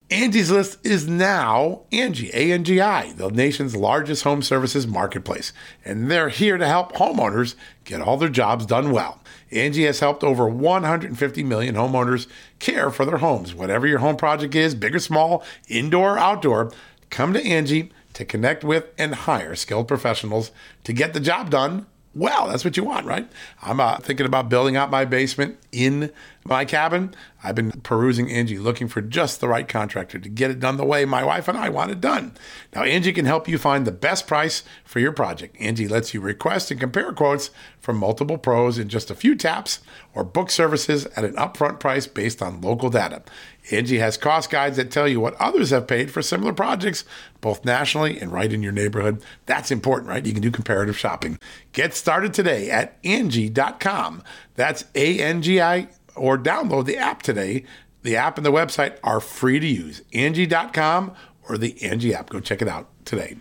Angie's List is now Angie, A-N-G-I, the nation's largest home services marketplace. And they're here to help homeowners get all their jobs done well. Angie has helped over 150 million homeowners care for their homes. Whatever your home project is, big or small, indoor or outdoor, come to Angie to connect with and hire skilled professionals to get the job done well. That's what you want, right? I'm thinking about building out my basement in my cabin. I've been perusing Angie, looking for just the right contractor to get it done the way my wife and I want it done. Now, Angie can help you find the best price for your project. Angie lets you request and compare quotes from multiple pros in just a few taps or book services at an upfront price based on local data. Angie has cost guides that tell you what others have paid for similar projects, both nationally and right in your neighborhood. That's important, right? You can do comparative shopping. Get started today at Angie.com. That's A-N-G-I, or download the app today. The app and the website are free to use. Angie.com or the Angie app. Go check it out today.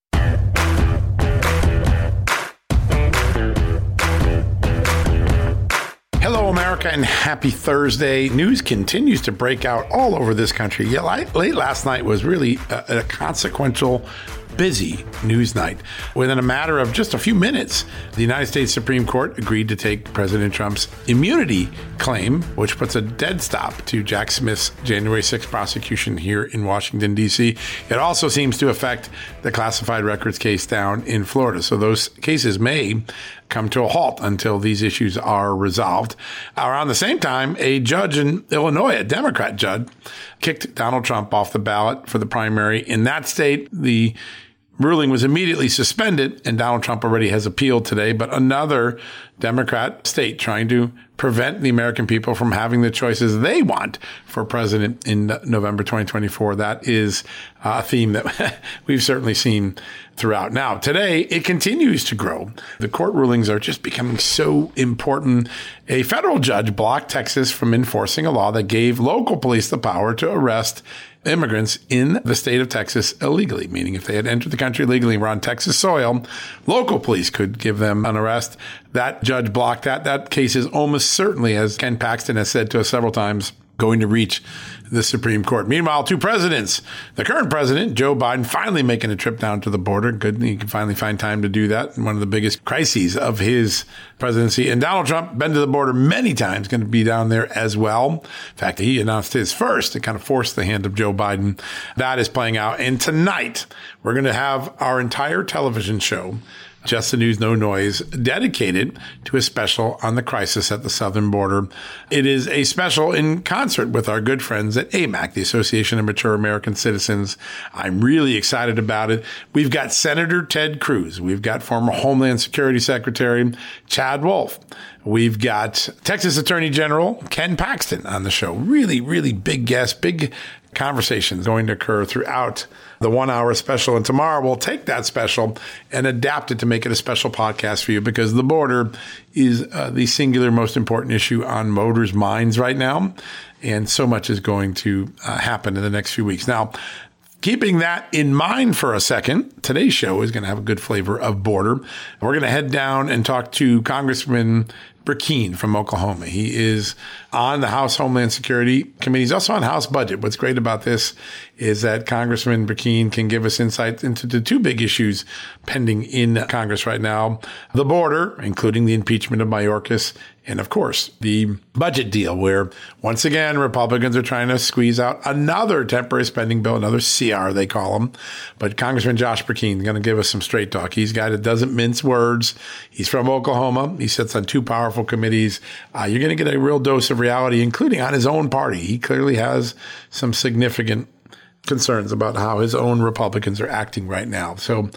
Hello, America, and happy Thursday. News continues to break out all over this country. Yeah, late last night was really a consequential, busy news night. Within a matter of just a few minutes, the United States Supreme Court agreed to take President Trump's immunity claim, which puts a dead stop to Jack Smith's January 6th prosecution here in Washington, D.C. It also seems to affect the classified records case down in Florida. So those cases may come to a halt until these issues are resolved. Around the same time, a judge in Illinois, a Democrat judge, kicked Donald Trump off the ballot for the primary. In that state, the ruling was immediately suspended, and Donald Trump already has appealed today. But another Democrat state trying to prevent the American people from having the choices they want for president in November 2024. That is a theme that we've certainly seen throughout. Now, today, it continues to grow. The court rulings are just becoming so important. A federal judge blocked Texas from enforcing a law that gave local police the power to arrest immigrants in the state of Texas illegally, meaning if they had entered the country illegally and were on Texas soil, local police could give them an arrest. That judge blocked that. That case is almost certainly, as Ken Paxton has said to us several times, going to reach the Supreme Court. Meanwhile, two presidents, the current president, Joe Biden, finally making a trip down to the border. Good, he can finally find time to do that in one of the biggest crises of his presidency. And Donald Trump, been to the border many times, going to be down there as well. In fact, he announced his first to kind of force the hand of Joe Biden. That is playing out. And tonight, we're going to have our entire television show, Just the News, No Noise, dedicated to a special on the crisis at the southern border. It is a special in concert with our good friends at AMAC, the Association of Mature American Citizens. I'm really excited about it. We've got Senator Ted Cruz. We've got former Homeland Security Secretary Chad Wolf. We've got Texas Attorney General Ken Paxton on the show. Really, really big guests, big conversations going to occur throughout the 1 hour special. And tomorrow we'll take that special and adapt it to make it a special podcast for you, because the border is the singular most important issue on voters' minds right now. And so much is going to happen in the next few weeks. Now, keeping that in mind for a second, today's show is going to have a good flavor of border. We're going to head down and talk to Congressman Burkeen from Oklahoma. He is on the House Homeland Security Committee. He's also on House Budget. What's great about this is that Congressman Burkeen can give us insight into the two big issues pending in Congress right now: the border, including the impeachment of Mayorkas, and of course, the budget deal, where once again, Republicans are trying to squeeze out another temporary spending bill, another CR, they call them. But Congressman Josh Burkeen is going to give us some straight talk. He's a guy that doesn't mince words. He's from Oklahoma. He sits on two powerful committees. You're going to get a real dose of reality, including on his own party. He clearly has some significant concerns about how his own Republicans are acting right now. So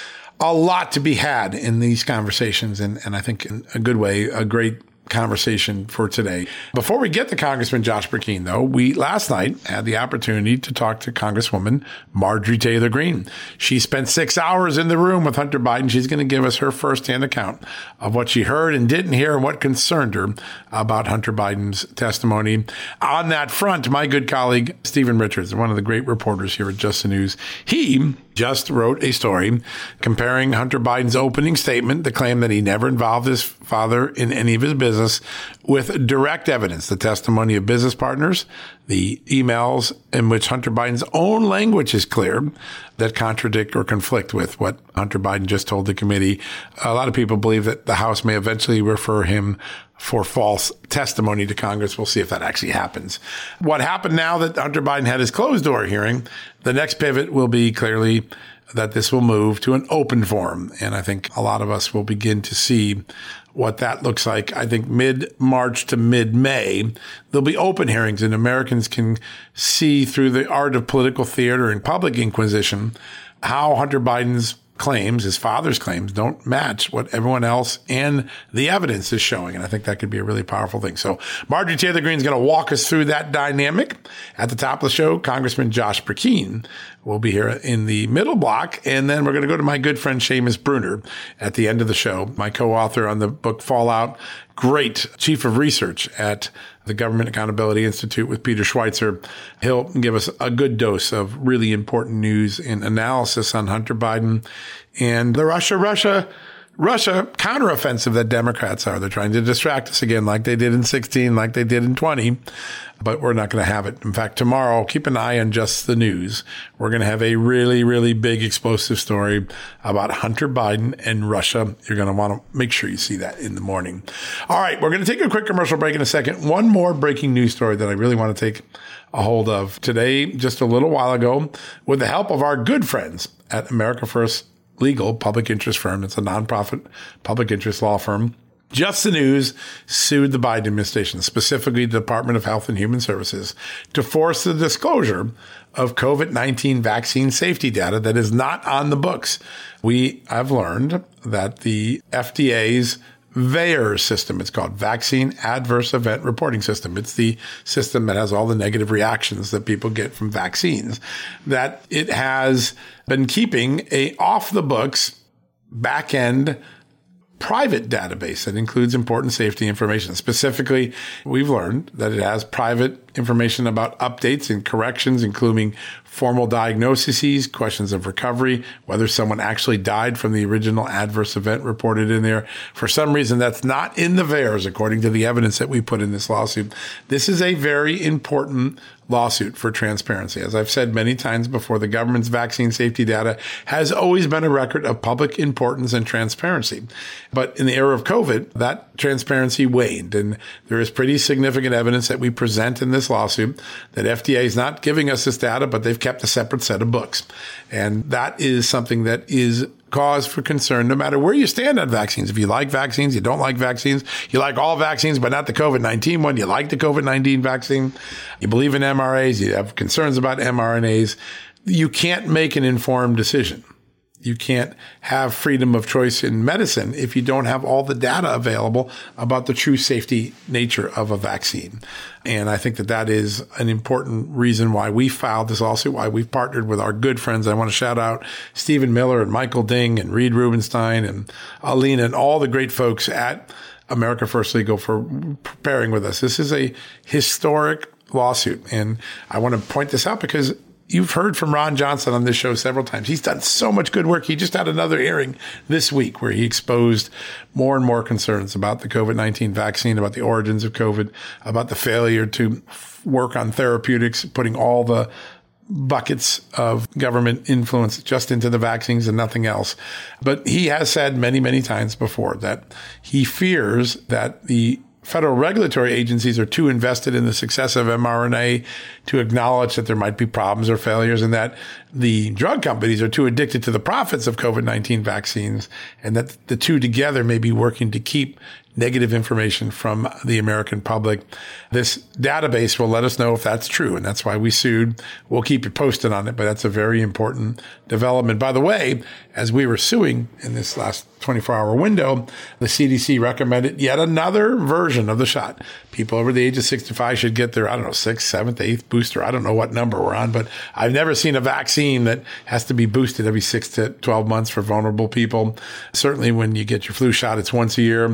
a lot to be had in these conversations, and I think in a good way, a great conversation for today. Before we get to Congressman Josh Burkeen, though, we last night had the opportunity to talk to Congresswoman Marjorie Taylor Greene. She spent 6 hours in the room with Hunter Biden. She's going to give us her firsthand account of what she heard and didn't hear and what concerned her about Hunter Biden's testimony. On that front, my good colleague, Stephen Richards, one of the great reporters here at Just the News, he just wrote a story comparing Hunter Biden's opening statement, the claim that he never involved his father in any of his business, with direct evidence, the testimony of business partners, the emails in which Hunter Biden's own language is clear, that contradict or conflict with what Hunter Biden just told the committee. A lot of people believe that the House may eventually refer him for false testimony to Congress. We'll see if that actually happens. What happened now that Hunter Biden had his closed door hearing, the next pivot will be clearly that this will move to an open forum. And I think a lot of us will begin to see what that looks like. I think mid-March to mid-May, there'll be open hearings and Americans can see through the art of political theater and public inquisition how Hunter Biden's claims, his father's claims, don't match what everyone else and the evidence is showing. And I think that could be a really powerful thing. So Marjorie Taylor Greene is going to walk us through that dynamic. At the top of the show, Congressman Josh Brecheen will be here in the middle block. And then we're going to go to my good friend Seamus Bruner at the end of the show, my co-author on the book Fallout, great chief of research at the Government Accountability Institute with Peter Schweitzer. He'll give us a good dose of really important news and analysis on Hunter Biden and the Russia counteroffensive that Democrats are. They're trying to distract us again like they did in 16, like they did in 20, but we're not going to have it. In fact, tomorrow, keep an eye on Just the News. We're going to have a really, really big explosive story about Hunter Biden and Russia. You're going to want to make sure you see that in the morning. All right, we're going to take a quick commercial break in a second. One more breaking news story that I really want to take a hold of today, just a little while ago, with the help of our good friends at America First Legal public interest firm. It's a nonprofit public interest law firm. Just the News sued the Biden administration, specifically the Department of Health and Human Services, to force the disclosure of COVID-19 vaccine safety data that is not on the books. We have learned that the FDA's VAERS system, it's called Vaccine Adverse Event Reporting System. It's the system that has all the negative reactions that people get from vaccines, that it has been keeping a off-the-books, back-end private database that includes important safety information. Specifically, we've learned that it has private information about updates and corrections, including formal diagnoses, questions of recovery, whether someone actually died from the original adverse event reported in there. For some reason, that's not in the VAERS, according to the evidence that we put in this lawsuit. This is a very important lawsuit for transparency. As I've said many times before, the government's vaccine safety data has always been a record of public importance and transparency. But in the era of COVID, that transparency waned. And there is pretty significant evidence that we present in this lawsuit that FDA is not giving us this data, but they've kept a separate set of books. And that is something that is cause for concern, no matter where you stand on vaccines. If you like vaccines, you don't like vaccines, you like all vaccines, but not the COVID-19 one, you like the COVID-19 vaccine, you believe in mRNAs, you have concerns about mRNAs, you can't make an informed decision. You can't have freedom of choice in medicine if you don't have all the data available about the true safety nature of a vaccine. And I think that that is an important reason why we filed this lawsuit, why we've partnered with our good friends. I want to shout out Stephen Miller and Michael Ding and Reed Rubenstein and Alina and all the great folks at America First Legal for preparing with us. This is a historic lawsuit. And I want to point this out because you've heard from Ron Johnson on this show several times. He's done so much good work. He just had another hearing this week where he exposed more and more concerns about the COVID-19 vaccine, about the origins of COVID, about the failure to work on therapeutics, putting all the buckets of government influence just into the vaccines and nothing else. But he has said many, many times before that he fears that the federal regulatory agencies are too invested in the success of mRNA to acknowledge that there might be problems or failures, and that the drug companies are too addicted to the profits of COVID-19 vaccines, and that the two together may be working to keep negative information from the American public. This database will let us know if that's true, and that's why we sued. We'll keep you posted on it, but that's a very important development. By the way, as we were suing in this last 24-hour window, the CDC recommended yet another version of the shot. People over the age of 65 should get their, 6th, 7th, 8th booster. I don't know what number we're on, but I've never seen a vaccine that has to be boosted every 6 to 12 months for vulnerable people. Certainly when you get your flu shot, it's once a year. When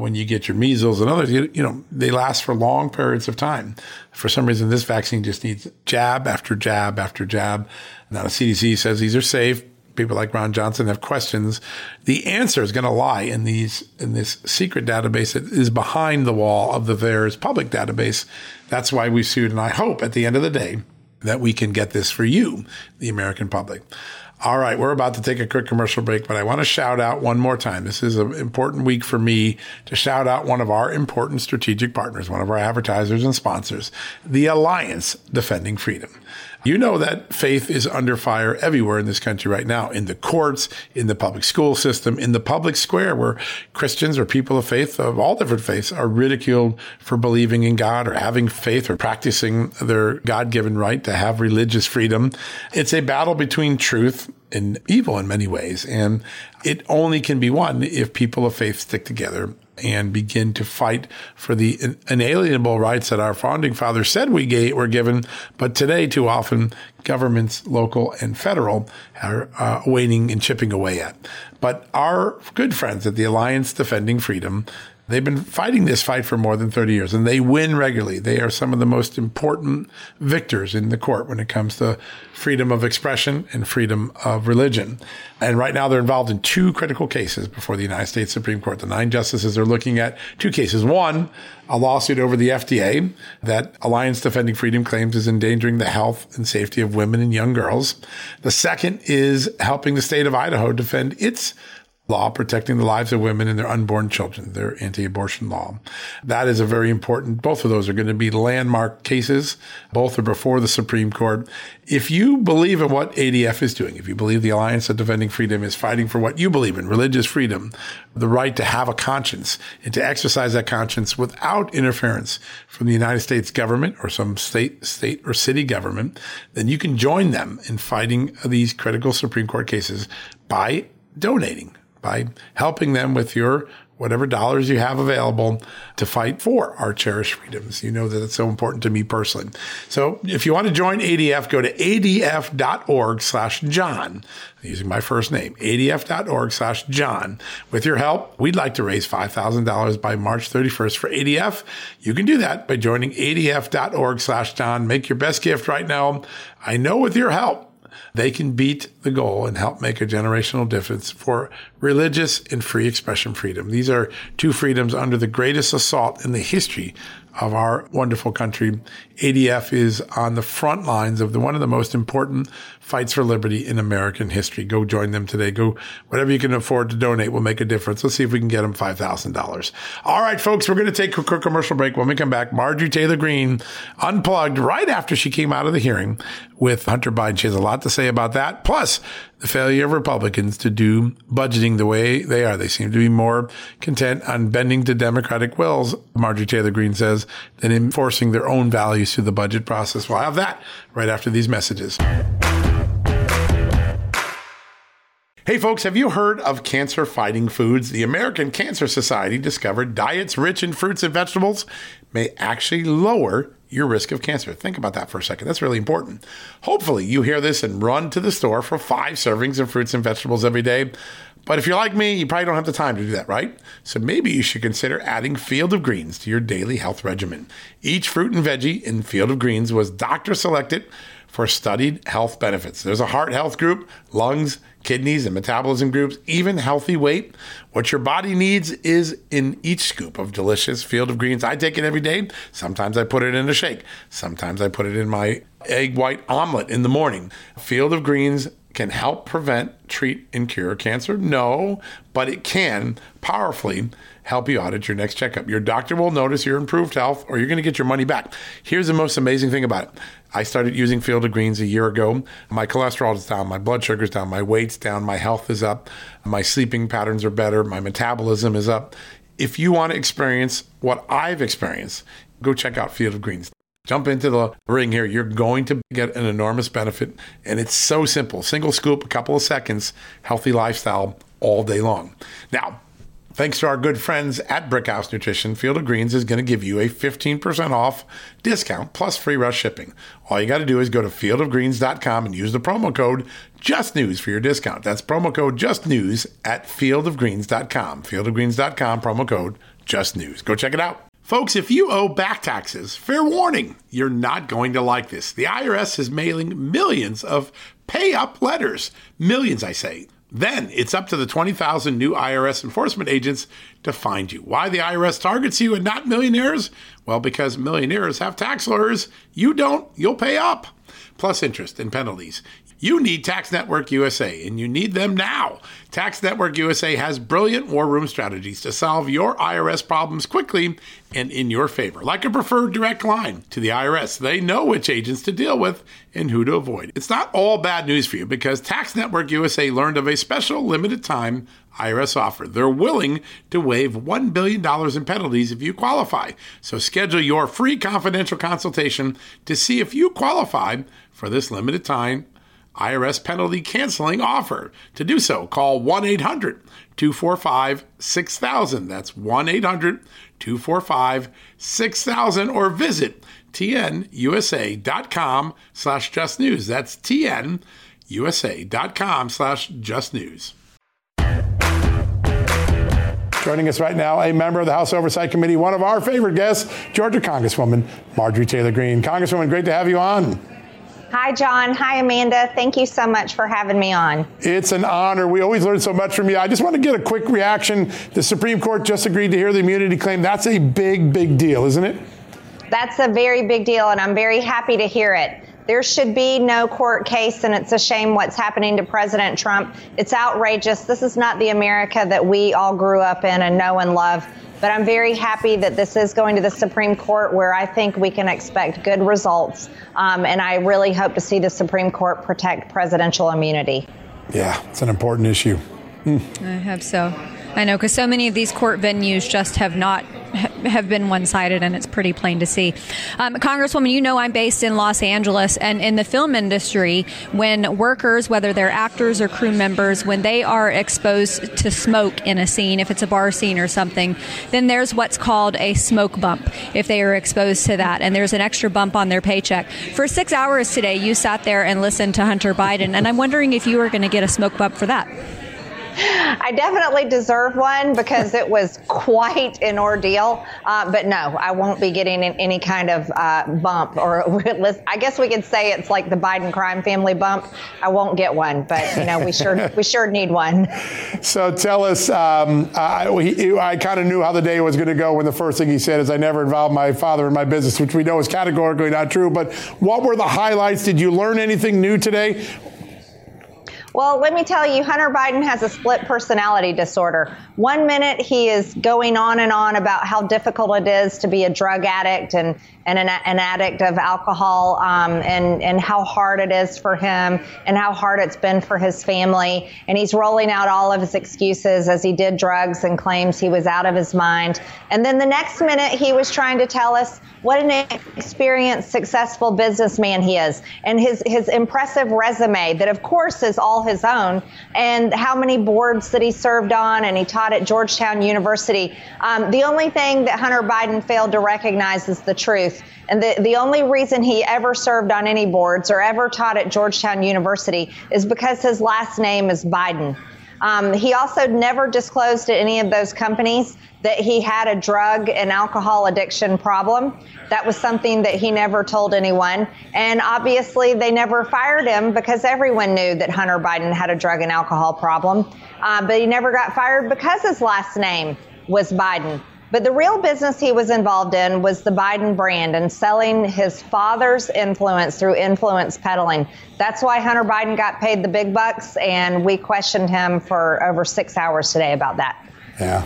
when you get your measles and others, they last for long periods of time. For some reason, this vaccine just needs jab after jab after jab. Now, the CDC says these are safe. People like Ron Johnson have questions. The answer is going to lie in this secret database that is behind the wall of the VAERS public database. That's why we sued. And I hope at the end of the day that we can get this for you, the American public. All right, we're about to take a quick commercial break, but I want to shout out one more time. This is an important week for me to shout out one of our important strategic partners, one of our advertisers and sponsors, the Alliance Defending Freedom. You know that faith is under fire everywhere in this country right now, in the courts, in the public school system, in the public square, where Christians or people of faith of all different faiths are ridiculed for believing in God or having faith or practicing their God-given right to have religious freedom. It's a battle between truth and evil in many ways, and it only can be won if people of faith stick together and begin to fight for the inalienable rights that our founding fathers said were given, but today, too often, governments, local and federal, are waiting and chipping away at. But our good friends at the Alliance Defending Freedom, they've been fighting this fight for more than 30 years, and they win regularly. They are some of the most important victors in the court when it comes to freedom of expression and freedom of religion. And right now they're involved in two critical cases before the United States Supreme Court. The 9 justices are looking at two cases. One, a lawsuit over the FDA that Alliance Defending Freedom claims is endangering the health and safety of women and young girls. The second is helping the state of Idaho defend its law protecting the lives of women and their unborn children, their anti-abortion law. That is a very important, both of those are going to be landmark cases. Both are before the Supreme Court. If you believe in what ADF is doing, if you believe the Alliance of Defending Freedom is fighting for what you believe in, religious freedom, the right to have a conscience and to exercise that conscience without interference from the United States government or some state or city government, then you can join them in fighting these critical Supreme Court cases by donating, by helping them with your whatever dollars you have available to fight for our cherished freedoms. You know that it's so important to me personally. So if you want to join ADF, go to adf.org/John, using my first name, adf.org/John. With your help, we'd like to raise $5,000 by March 31st for ADF. You can do that by joining adf.org/John. Make your best gift right now. I know with your help, they can beat the goal and help make a generational difference for religious and free expression freedom. These are two freedoms under the greatest assault in the history of our wonderful country. ADF is on the front lines of one of the most important fights for liberty in American history. Go join them today. Go, whatever you can afford to donate will make a difference. Let's see if we can get them $5,000. All right, folks, we're going to take a quick commercial break. When we come back, Marjorie Taylor Greene unplugged right after she came out of the hearing with Hunter Biden. She has a lot to say about that. Plus, the failure of Republicans to do budgeting the way they are. They seem to be more content on bending to Democratic wills, Marjorie Taylor Greene says, than enforcing their own values through the budget process. We'll have that right after these messages. Hey folks, have you heard of cancer-fighting foods? The American Cancer Society discovered diets rich in fruits and vegetables may actually lower your risk of cancer. Think about that for a second. That's really important. Hopefully you hear this and run to the store for 5 servings of fruits and vegetables every day. But if you're like me, you probably don't have the time to do that, right? So maybe you should consider adding Field of Greens to your daily health regimen. Each fruit and veggie in Field of Greens was doctor selected for studied health benefits. There's a heart health group, lungs, kidneys, and metabolism groups, even healthy weight. What your body needs is in each scoop of delicious Field of Greens. I take it every day. Sometimes I put it in a shake. Sometimes I put it in my egg white omelet in the morning. Field of Greens can help prevent, treat, and cure cancer? No, but it can powerfully help you out at your next checkup. Your doctor will notice your improved health, or you're going to get your money back. Here's the most amazing thing about it. I started using Field of Greens a year ago. My cholesterol is down, my blood sugar is down, my weight's down, my health is up, my sleeping patterns are better, my metabolism is up. If you want to experience what I've experienced, go check out Field of Greens. Jump into the ring here. You're going to get an enormous benefit. And it's so simple. Single scoop, a couple of seconds, healthy lifestyle all day long. Now, thanks to our good friends at Brickhouse Nutrition, Field of Greens is going to give you a 15% off discount plus free rush shipping. All you got to do is go to fieldofgreens.com and use the promo code JUSTNEWS for your discount. That's promo code JUSTNEWS at fieldofgreens.com. Fieldofgreens.com, promo code justnews. Go check it out. Folks, if you owe back taxes, fair warning, you're not going to like this. The IRS is mailing millions of pay-up letters. Millions, I say. Then it's up to the 20,000 new IRS enforcement agents to find you. Why the IRS targets you and not millionaires? Well, because millionaires have tax lawyers. You don't, you'll pay up. Plus interest and penalties. You need Tax Network USA, and you need them now. Tax Network USA has brilliant war room strategies to solve your IRS problems quickly and in your favor. Like a preferred direct line to the IRS, they know which agents to deal with and who to avoid. It's not all bad news for you because Tax Network USA learned of a special limited time IRS offer. They're willing to waive $1 billion in penalties if you qualify. So schedule your free confidential consultation to see if you qualify for this limited time IRS penalty canceling offer. To do so, call 1-800-245-6000. That's 1-800-245-6000 or visit tnusa.com/justnews. That's tnusa.com/justnews. Joining us right now, a member of the House Oversight Committee, one of our favorite guests, Georgia Congresswoman Marjorie Taylor Greene. Congresswoman, great to have you on. Hi, John. Hi, Amanda. Thank you so much for having me on. It's an honor. We always learn so much from you. I just want to get a quick reaction. The Supreme Court just agreed to hear the immunity claim. That's a big, big deal, isn't it? That's a very big deal, and I'm very happy to hear it. There should be no court case, and it's a shame what's happening to President Trump. It's outrageous. This is not the America that we all grew up in and know and love. But I'm very happy that this is going to the Supreme Court, where I think we can expect good results. And I really hope to see the Supreme Court protect presidential immunity. Yeah, it's an important issue. I hope so. I know, because so many of these court venues just have been one-sided, and it's pretty plain to see. Congresswoman, you know I'm based in Los Angeles, and in the film industry, when workers, whether they're actors or crew members, when they are exposed to smoke in a scene, if it's a bar scene or something, then there's what's called a smoke bump if they are exposed to that, and there's an extra bump on their paycheck. For 6 hours today, you sat there and listened to Hunter Biden, and I'm wondering if you were going to get a smoke bump for that. I definitely deserve one because it was quite an ordeal. But no, I won't be getting any kind of bump, or I guess we could say it's like the Biden crime family bump. I won't get one, but we sure need one. So tell us, I kind of knew how the day was going to go when the first thing he said is, "I never involved my father in my business," which we know is categorically not true. But what were the highlights? Did you learn anything new today? Well, let me tell you, Hunter Biden has a split personality disorder. 1 minute he is going on and on about how difficult it is to be a drug addict and an addict of alcohol, and how hard it is for him and how hard it's been for his family. And he's rolling out all of his excuses as he did drugs and claims he was out of his mind. And then the next minute he was trying to tell us what an experienced, successful businessman he is, and his impressive resume that, of course, is all his own, and how many boards that he served on, and he taught at Georgetown University. The only thing that Hunter Biden failed to recognize is the truth. And the only reason he ever served on any boards or ever taught at Georgetown University is because his last name is Biden. He also never disclosed to any of those companies that he had a drug and alcohol addiction problem. That was something that he never told anyone. And obviously, they never fired him because everyone knew that Hunter Biden had a drug and alcohol problem. But he never got fired because his last name was Biden. But the real business he was involved in was the Biden brand and selling his father's influence through influence peddling. That's why Hunter Biden got paid the big bucks, and we questioned him for over 6 hours today about that. Yeah.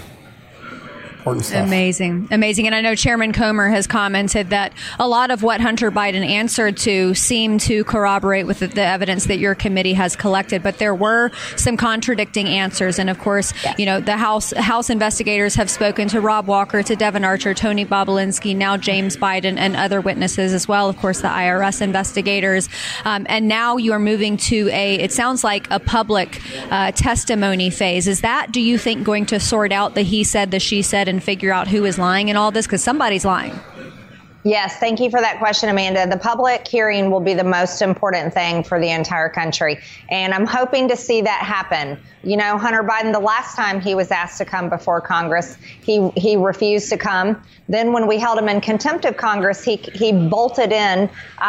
Amazing. And I know Chairman Comer has commented that a lot of what Hunter Biden answered to seemed to corroborate with the evidence that your committee has collected, but there were some contradicting answers. And of course, yes, the House investigators have spoken to Rob Walker, to Devin Archer, Tony Bobulinski, now James Biden, and other witnesses as well. Of course, the IRS investigators. And now you are moving to it sounds like a public testimony phase. Is that, do you think, going to sort out the he said, the she said, and figure out who is lying in all this? Because somebody's lying. Yes, thank you for that question, Amanda. The public hearing will be the most important thing for the entire country, and I'm hoping to see that happen. You know, Hunter Biden, the last time he was asked to come before Congress, he refused to come. Then when we held him in contempt of Congress, he bolted in,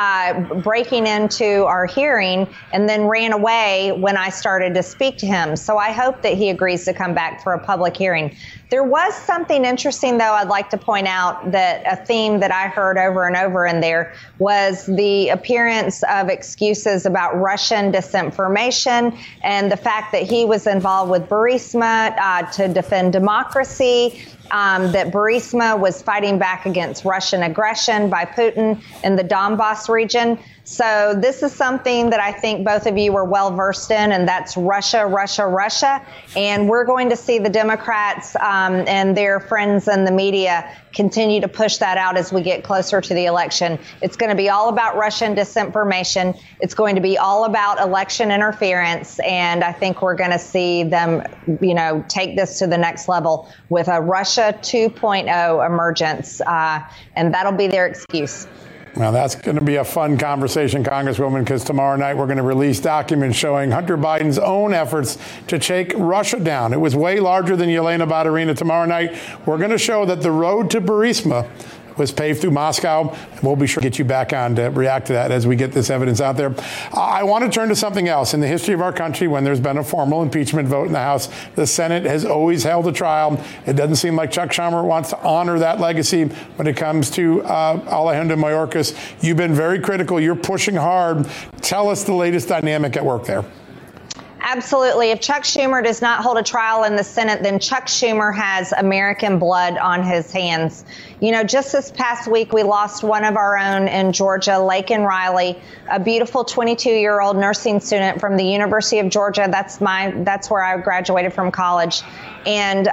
breaking into our hearing, and then ran away when I started to speak to him. So I hope that he agrees to come back for a public hearing. There was something interesting, though, I'd like to point out, that a theme that I heard over and over in there was the appearance of excuses about Russian disinformation and the fact that he was involved with Burisma to defend democracy, that Burisma was fighting back against Russian aggression by Putin in the Donbass region. So this is something that I think both of you are well versed in, and that's Russia, Russia, Russia. And we're going to see the Democrats and their friends in the media continue to push that out as we get closer to the election. It's going to be all about Russian disinformation. It's going to be all about election interference. And I think we're going to see them, you know, take this to the next level with a Russia 2.0 emergence. And that'll be their excuse. Well, that's going to be a fun conversation, Congresswoman, because tomorrow night we're going to release documents showing Hunter Biden's own efforts to take Russia down. It was way larger than Yelena Baturina. Tomorrow night, we're going to show that the road to Burisma was paved through Moscow. We'll be sure to get you back on to react to that as we get this evidence out there. I want to turn to something else. In the history of our country, when there's been a formal impeachment vote in the House, the Senate has always held a trial. It doesn't seem like Chuck Schumer wants to honor that legacy when it comes to Alejandro Mayorkas. You've been very critical. You're pushing hard. Tell us the latest dynamic at work there. Absolutely. If Chuck Schumer does not hold a trial in the Senate, then Chuck Schumer has American blood on his hands. You know, just this past week, we lost one of our own in Georgia, Laken Riley, a beautiful 22-year-old nursing student from the University of Georgia. That's where I graduated from college. And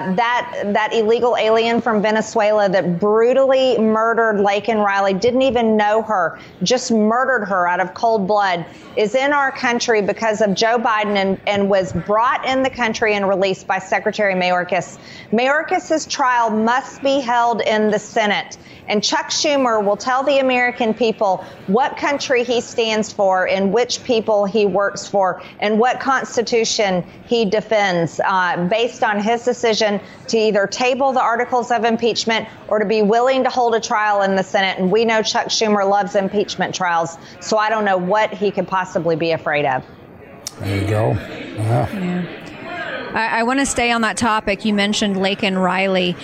that illegal alien from Venezuela that brutally murdered Laken Riley, didn't even know her, just murdered her out of cold blood, is in our country because of Joe Biden and was brought in the country and released by Secretary Mayorkas. Mayorkas's trial must be held in the Senate. And Chuck Schumer will tell the American people what country he stands for and which people he works for and what Constitution he defends based on his decision to either table the articles of impeachment or to be willing to hold a trial in the Senate. And we know Chuck Schumer loves impeachment trials, so I don't know what he could possibly be afraid of. There you go. Yeah. I want to stay on that topic. You mentioned Laken Riley.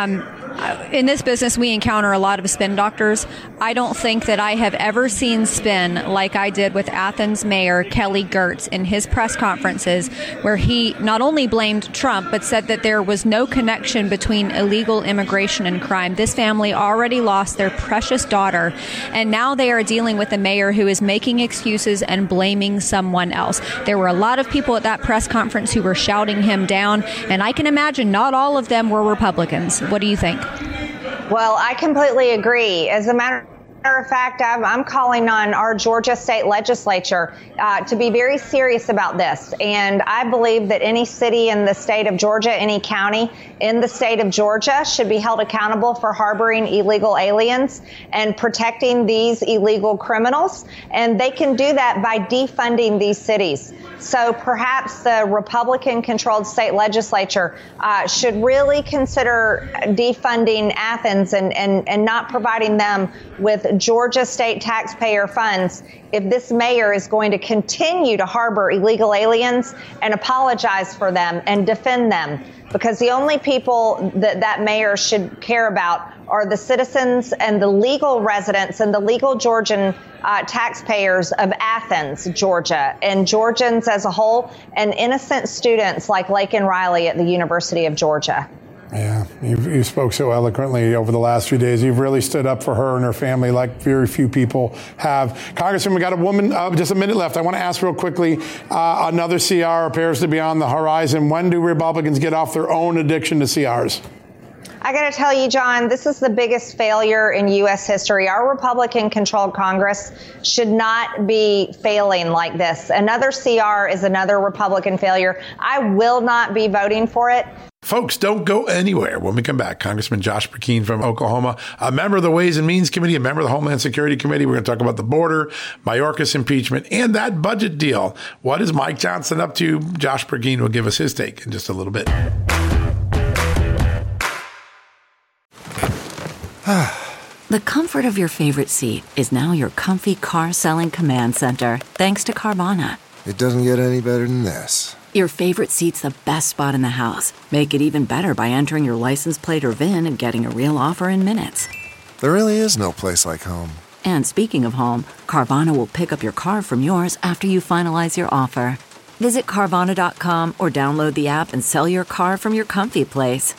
In this business, we encounter a lot of spin doctors. I don't think that I have ever seen spin like I did with Athens Mayor Kelly Girtz in his press conferences, where he not only blamed Trump, but said that there was no connection between illegal immigration and crime. This family already lost their precious daughter, and now they are dealing with a mayor who is making excuses and blaming someone else. There were a lot of people at that press conference who were shouting him down, and I can imagine not all of them were Republicans. What do you think? Well, I completely agree. As a matter of fact, I'm calling on our Georgia state legislature to be very serious about this. And I believe that any city in the state of Georgia, any county in the state of Georgia should be held accountable for harboring illegal aliens and protecting these illegal criminals. And they can do that by defunding these cities. So perhaps the Republican-controlled state legislature should really consider defunding Athens and not providing them with Georgia state taxpayer funds if this mayor is going to continue to harbor illegal aliens and apologize for them and defend them. Because the only people that mayor should care about are the citizens and the legal residents and the legal Georgian taxpayers of Athens, Georgia, and Georgians as a whole, and innocent students like Laken Riley at the University of Georgia. Yeah, you spoke so eloquently over the last few days. You've really stood up for her and her family like very few people have. Congressman, we got a woman, just a minute left. I want to ask real quickly, another CR appears to be on the horizon. When do Republicans get off their own addiction to CRs? I got to tell you, John, this is the biggest failure in U.S. history. Our Republican-controlled Congress should not be failing like this. Another CR is another Republican failure. I will not be voting for it. Folks, don't go anywhere. When we come back, Congressman Josh Brecheen from Oklahoma, a member of the Ways and Means Committee, a member of the Homeland Security Committee. We're going to talk about the border, Mayorkas impeachment, and that budget deal. What is Mike Johnson up to? Josh Brecheen will give us his take in just a little bit. The comfort of your favorite seat is now your comfy car selling command center, thanks to Carvana. It doesn't get any better than this. Your favorite seat's the best spot in the house. Make it even better by entering your license plate or VIN and getting a real offer in minutes. There really is no place like home. And speaking of home, Carvana will pick up your car from yours after you finalize your offer. Visit Carvana.com or download the app and sell your car from your comfy place.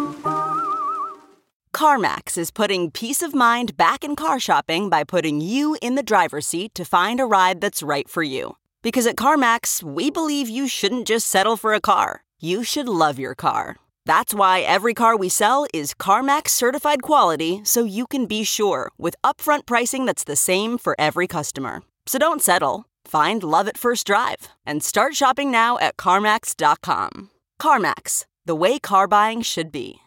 CarMax is putting peace of mind back in car shopping by putting you in the driver's seat to find a ride that's right for you. Because at CarMax, we believe you shouldn't just settle for a car. You should love your car. That's why every car we sell is CarMax certified quality, so you can be sure with upfront pricing that's the same for every customer. So don't settle. Find love at first drive and start shopping now at CarMax.com. CarMax, the way car buying should be.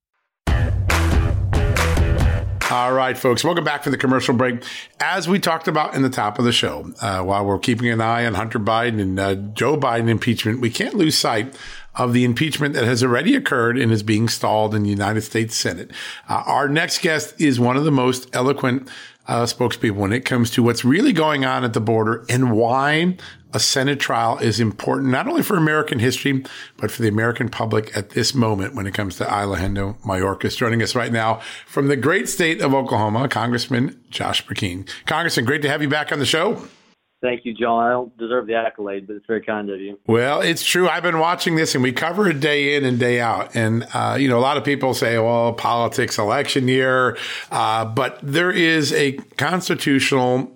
All right, folks, welcome back from the commercial break. As we talked about in the top of the show, while we're keeping an eye on Hunter Biden and Joe Biden impeachment, we can't lose sight of the impeachment that has already occurred and is being stalled in the United States Senate. Our next guest is one of the most eloquent spokespeople when it comes to what's really going on at the border and why a Senate trial is important, not only for American history, but for the American public at this moment when it comes to Alejandro Mayorkas. Joining us right now from the great state of Oklahoma, Congressman Josh Brecheen. Congressman, great to have you back on the show. Thank you, John. I don't deserve the accolade, but it's very kind of you. Well, it's true. I've been watching this, and we cover it day in and day out. And, a lot of people say, well, politics, election year. But there is a constitutional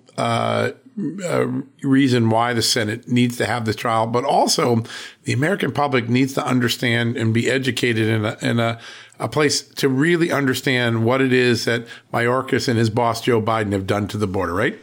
reason why the Senate needs to have this trial, but also the American public needs to understand and be educated in a place to really understand what it is that Mayorkas and his boss, Joe Biden, have done to the border, right?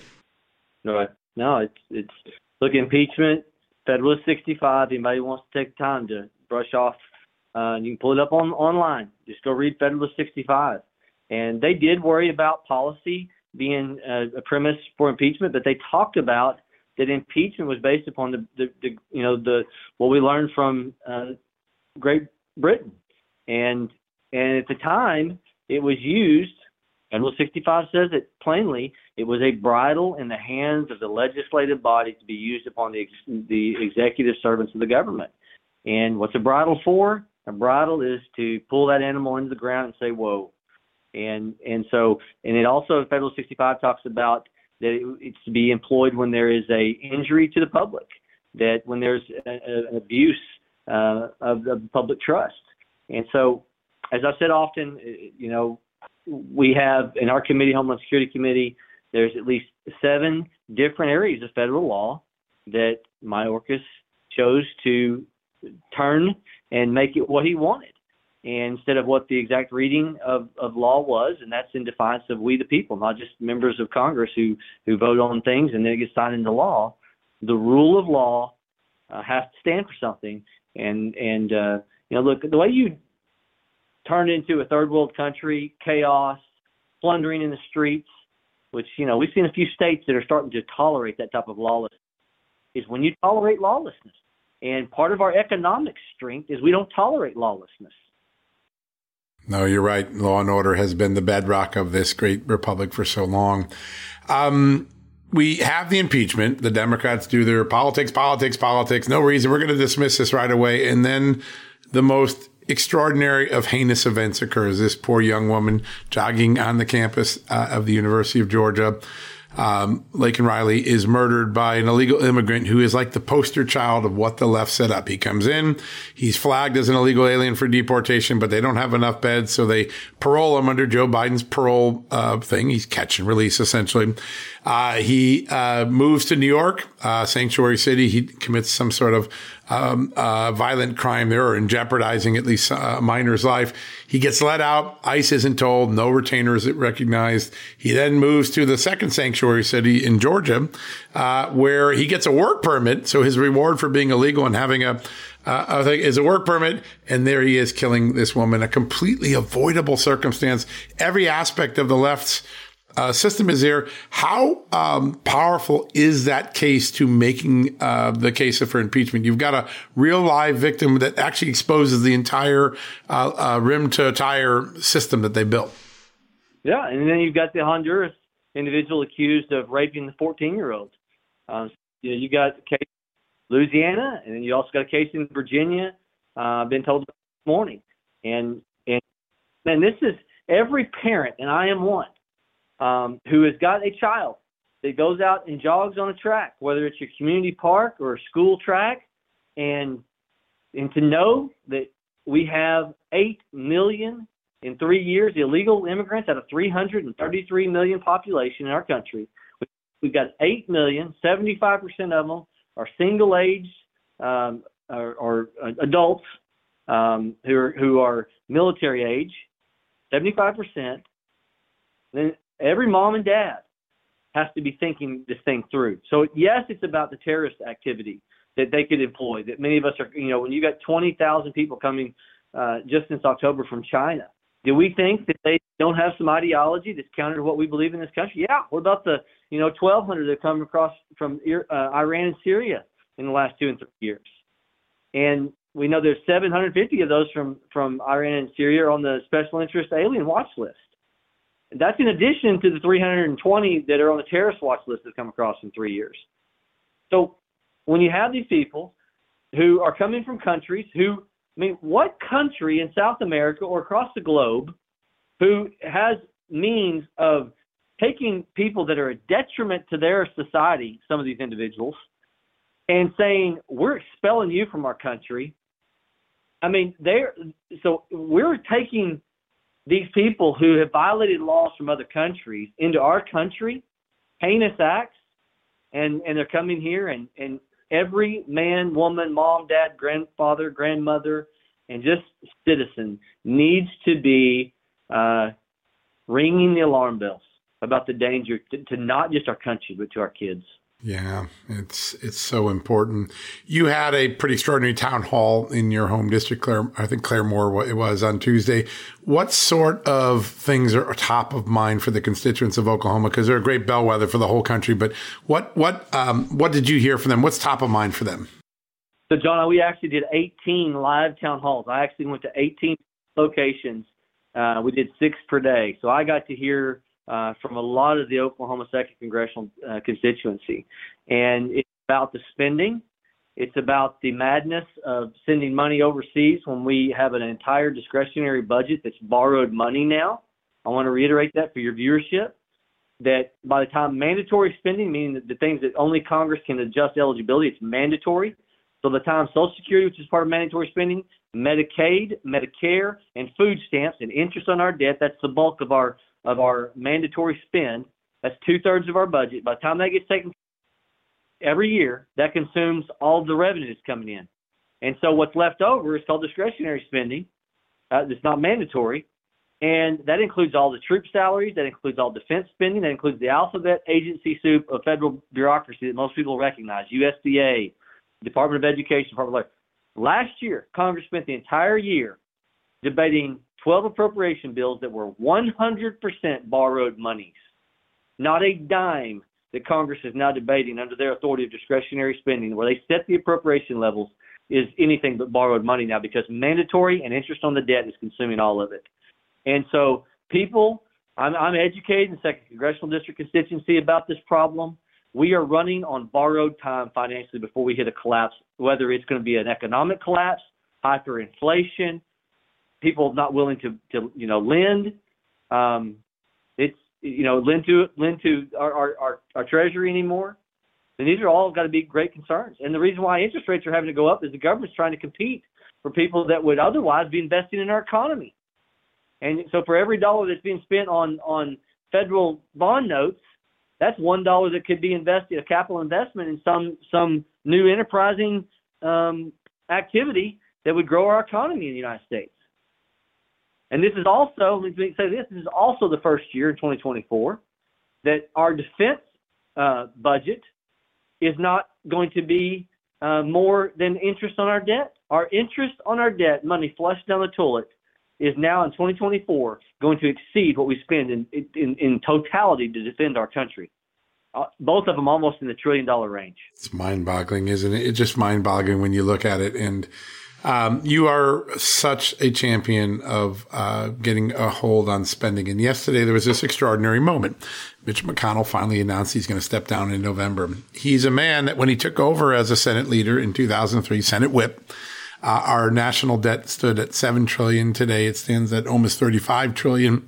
No, it's look, impeachment, Federalist 65. Anybody wants to take time to brush off, you can pull it up online. Just go read Federalist 65. And they did worry about policy being a premise for impeachment, but they talked about that impeachment was based upon the what we learned from Great Britain, and at the time it was used. And Rule 65 says it plainly. It was a bridle in the hands of the legislative body to be used upon the executive servants of the government. And what's a bridle for? A bridle is to pull that animal into the ground and say, "Whoa." And it also, Federal 65 talks about that it's to be employed when there is a injury to the public, that when there's an abuse of the public trust. And so, as I've said often, we have in our committee, Homeland Security Committee, there's at least 7 different areas of federal law that Mayorkas chose to turn and make it what he wanted, and instead of what the exact reading of law was, and that's in defiance of we the people, not just members of Congress who vote on things and then it gets signed into law. The rule of law has to stand for something, and look, the way you turn into a third world country, chaos, plundering in the streets, which, we've seen a few states that are starting to tolerate that type of lawlessness, is when you tolerate lawlessness. And part of our economic strength is we don't tolerate lawlessness. No, you're right. Law and order has been the bedrock of this great republic for so long. We have the impeachment. The Democrats do their politics. No reason. We're going to dismiss this right away. And then the most extraordinary of heinous events occurs. This poor young woman jogging on the campus of the University of Georgia, Laken Riley is murdered by an illegal immigrant who is like the poster child of what the left set up. He comes in, he's flagged as an illegal alien for deportation, but they don't have enough beds, so they parole him under Joe Biden's parole thing. He's catch and release, essentially. He moves to New York, Sanctuary City. He commits some sort of violent crime there, or in jeopardizing at least a minor's life. He gets let out. ICE isn't told. No retainer is recognized. He then moves to the second sanctuary city in Georgia, where he gets a work permit. So his reward for being illegal and having is a work permit. And there he is killing this woman, a completely avoidable circumstance. Every aspect of the left's system is there. How powerful is that case to making the case for impeachment? You've got a real live victim that actually exposes the entire rim to tire system that they built. Yeah, and then you've got the Honduras individual accused of raping the 14-year-old. You got a case in Louisiana, and then you also got a case in Virginia. I've been told this morning, and this is every parent, and I am one. Who has got a child that goes out and jogs on a track, whether it's your community park or a school track, and to know that we have 8 million in 3 years illegal immigrants out of 333 million population in our country. We've got 8 million, 75% of them are single-aged or adults who are military age, 75%. Then every mom and dad has to be thinking this thing through. So, yes, it's about the terrorist activity that they could employ, that many of us are, when you got 20,000 people coming just since October from China, do we think that they don't have some ideology that's counter to what we believe in this country? Yeah. What about the, 1,200 that come across from Iran and Syria in the last 2 and 3 years? And we know there's 750 of those from Iran and Syria on the special interest alien watch list. That's in addition to the 320 that are on the terrorist watch list that come across in 3 years. So when you have these people who are coming from countries what country in South America or across the globe who has means of taking people that are a detriment to their society, some of these individuals, and saying, we're expelling you from our country? So we're taking these people who have violated laws from other countries into our country, heinous acts, and they're coming here, and every man, woman, mom, dad, grandfather, grandmother, and just citizen needs to be ringing the alarm bells about the danger to not just our country, but to our kids. Yeah, it's so important. You had a pretty extraordinary town hall in your home district, Claremore, it was on Tuesday. What sort of things are top of mind for the constituents of Oklahoma? Because they're a great bellwether for the whole country. But what did you hear from them? What's top of mind for them? So, John, we actually did 18 live town halls. I actually went to 18 locations. We did 6 per day. So I got to hear from a lot of the Oklahoma 2nd Congressional constituency. And it's about the spending. It's about the madness of sending money overseas when we have an entire discretionary budget that's borrowed money now. I want to reiterate that for your viewership, that by the time mandatory spending, meaning that the things that only Congress can adjust eligibility, it's mandatory. So the time Social Security, which is part of mandatory spending, Medicaid, Medicare, and food stamps and interest on our debt, that's the bulk of our mandatory spend. That's 2/3 of our budget. By the time that gets taken every year, that consumes all the revenue that's coming in. And so what's left over is called discretionary spending. It's not mandatory. And that includes all the troop salaries. That includes all defense spending. That includes the alphabet agency soup of federal bureaucracy that most people recognize, USDA, Department of Education, Department of Labor. Last year, Congress spent the entire year debating 12 appropriation bills that were 100% borrowed monies. Not a dime that Congress is now debating under their authority of discretionary spending, where they set the appropriation levels, is anything but borrowed money now, because mandatory and interest on the debt is consuming all of it. And so people, I'm educated in the 2nd Congressional District constituency about this problem. We are running on borrowed time financially before we hit a collapse, whether it's going to be an economic collapse, hyperinflation, people not willing to lend. lend to our Treasury anymore. And these are all got to be great concerns. And the reason why interest rates are having to go up is the government's trying to compete for people that would otherwise be investing in our economy. And so for every dollar that's being spent on federal bond notes, that's $1 that could be invested, a capital investment in some new enterprising activity that would grow our economy in the United States. And this is also, let me say this is also the first year in 2024 that our defense budget is not going to be more than interest on our debt. Our interest on our debt, money flushed down the toilet, is now in 2024 going to exceed what we spend in totality to defend our country. Both of them almost in the $1 trillion range. It's mind-boggling, isn't it? It's just mind-boggling when you look at it. And you are such a champion of getting a hold on spending. And yesterday there was this extraordinary moment. Mitch McConnell finally announced he's going to step down in November. He's a man that when he took over as a Senate leader in 2003, Senate whip, our national debt stood at $7 trillion. Today it stands at almost $35 trillion.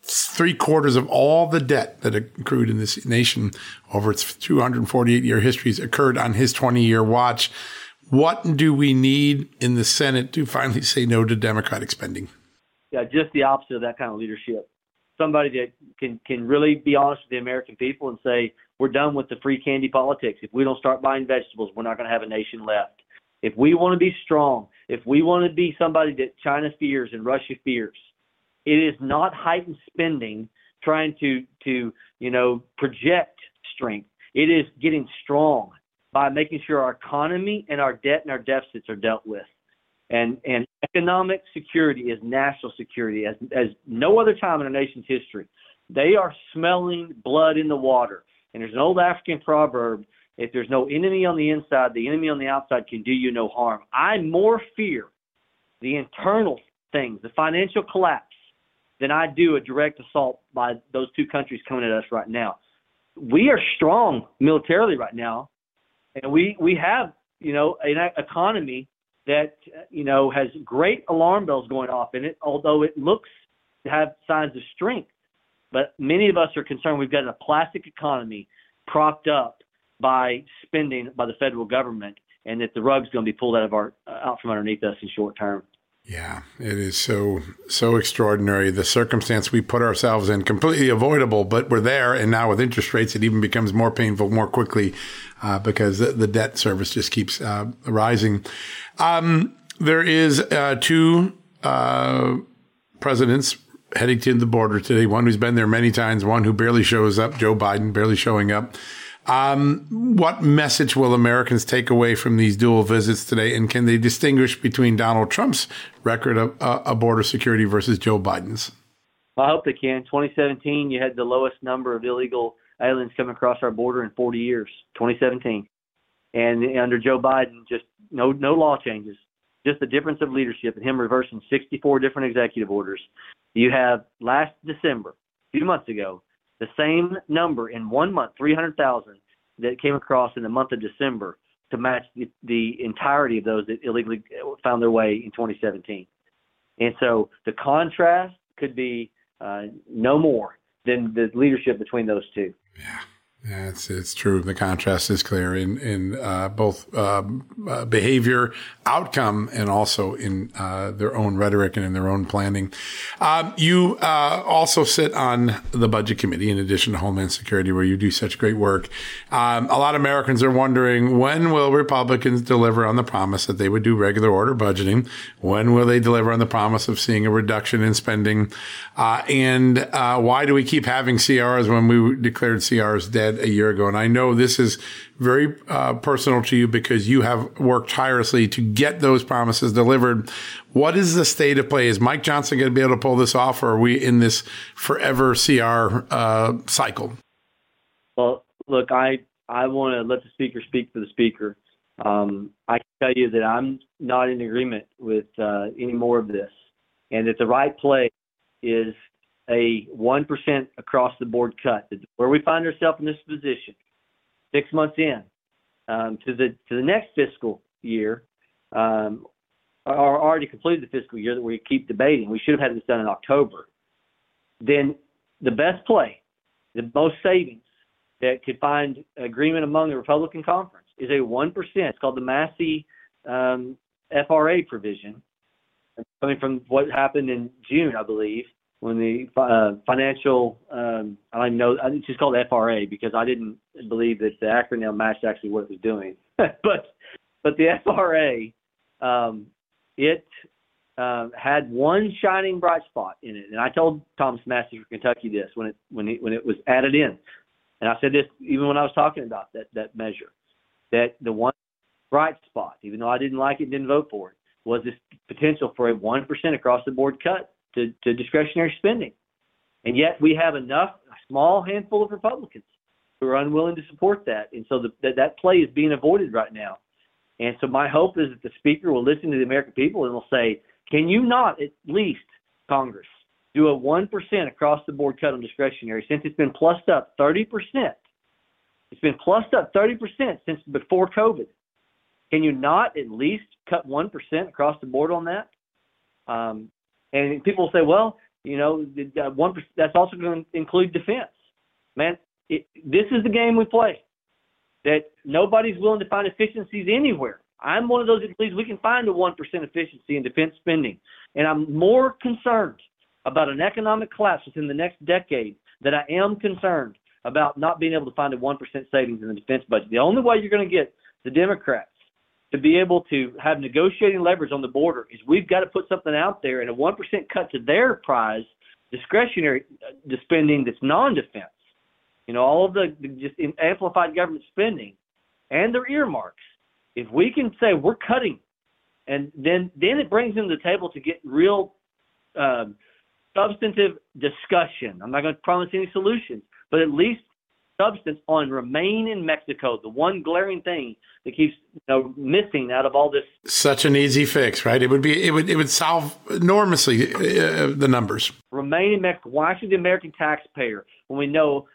3/4 of all the debt that accrued in this nation over its 248-year history has occurred on his 20-year watch. What do we need in the Senate to finally say no to Democratic spending? Yeah, just the opposite of that kind of leadership. Somebody that can really be honest with the American people and say, we're done with the free candy politics. If we don't start buying vegetables, we're not going to have a nation left. If we want to be strong, if we want to be somebody that China fears and Russia fears, it is not heightened spending trying to project strength. It is getting strong by making sure our economy and our debt and our deficits are dealt with. And economic security is national security as no other time in our nation's history. They are smelling blood in the water. And there's an old African proverb, if there's no enemy on the inside, the enemy on the outside can do you no harm. I more fear the internal things, the financial collapse, than I do a direct assault by those two countries coming at us right now. We are strong militarily right now, and we have, an economy that, has great alarm bells going off in it, although it looks to have signs of strength. But many of us are concerned we've got a plastic economy propped up by spending by the federal government, and that the rug's going to be pulled out from underneath us in short term. Yeah, it is so extraordinary. The circumstance we put ourselves in, completely avoidable, but we're there. And now with interest rates, it even becomes more painful more quickly because the debt service just keeps rising. There is two presidents heading to the border today, one who's been there many times, one who barely shows up, Joe Biden barely showing up. What message will Americans take away from these dual visits today? And can they distinguish between Donald Trump's record of border security versus Joe Biden's? I hope they can. 2017, you had the lowest number of illegal aliens coming across our border in 40 years, 2017. And under Joe Biden, just no law changes, just the difference of leadership and him reversing 64 different executive orders. You have last December, a few months ago, the same number in 1 month, 300,000, that came across in the month of December to match the entirety of those that illegally found their way in 2017. And so the contrast could be no more than the leadership between those two. Yeah, it's true. The contrast is clear in both behavior, outcome, and also in their own rhetoric and in their own planning. You also sit on the Budget Committee, in addition to Homeland Security, where you do such great work. A lot of Americans are wondering, when will Republicans deliver on the promise that they would do regular order budgeting? When will they deliver on the promise of seeing a reduction in spending? And why do we keep having CRs when we declared CRs dead a year ago? And I know this is very personal to you because you have worked tirelessly to get those promises delivered. What is the state of play? Is Mike Johnson going to be able to pull this off, or are we in this forever CR cycle? Well, look, I want to let the speaker speak for the speaker. I can tell you that I'm not in agreement with any more of this, and that the right play is a 1% across the board cut. Where we find ourselves in this position 6 months in to the next fiscal year, or already completed the fiscal year that we keep debating. We should have had this done in October. Then the best play the most savings that could find agreement among the Republican conference is a 1%. It's called the Massey FRA provision, coming from what happened in June, I believe, when the financial, I don't even know, it's just called FRA because I didn't believe that the acronym matched actually what it was doing. but the FRA, it had one shining bright spot in it, and I told Thomas Massey for Kentucky this when it was added in, and I said this even when I was talking about that measure, that the one bright spot, even though I didn't like it, didn't vote for it, was this potential for a 1% across the board cut to discretionary spending. And yet we have a small handful of Republicans who are unwilling to support that. And so that play is being avoided right now. And so my hope is that the speaker will listen to the American people and will say, can you not at least, Congress, do a 1% across the board cut on discretionary since it's been plussed up 30%? It's been plussed up 30% since before COVID. Can you not at least cut 1% across the board on that? And people will say, well, 1%, that's also going to include defense. Man, this is the game we play, that nobody's willing to find efficiencies anywhere. I'm one of those that believes we can find a 1% efficiency in defense spending. And I'm more concerned about an economic collapse within the next decade than I am concerned about not being able to find a 1% savings in the defense budget. The only way you're going to get the Democrats to be able to have negotiating leverage on the border is we've got to put something out there, and a 1% cut to their prize discretionary spending that's non-defense. All of the just amplified government spending and their earmarks. If we can say we're cutting, and then it brings them to the table to get real substantive discussion. I'm not going to promise any solutions, but at least substance on Remain in Mexico, the one glaring thing that keeps missing out of all this. Such an easy fix, right? It would solve enormously the numbers. Remain in Mexico. Why should the American taxpayer, when we know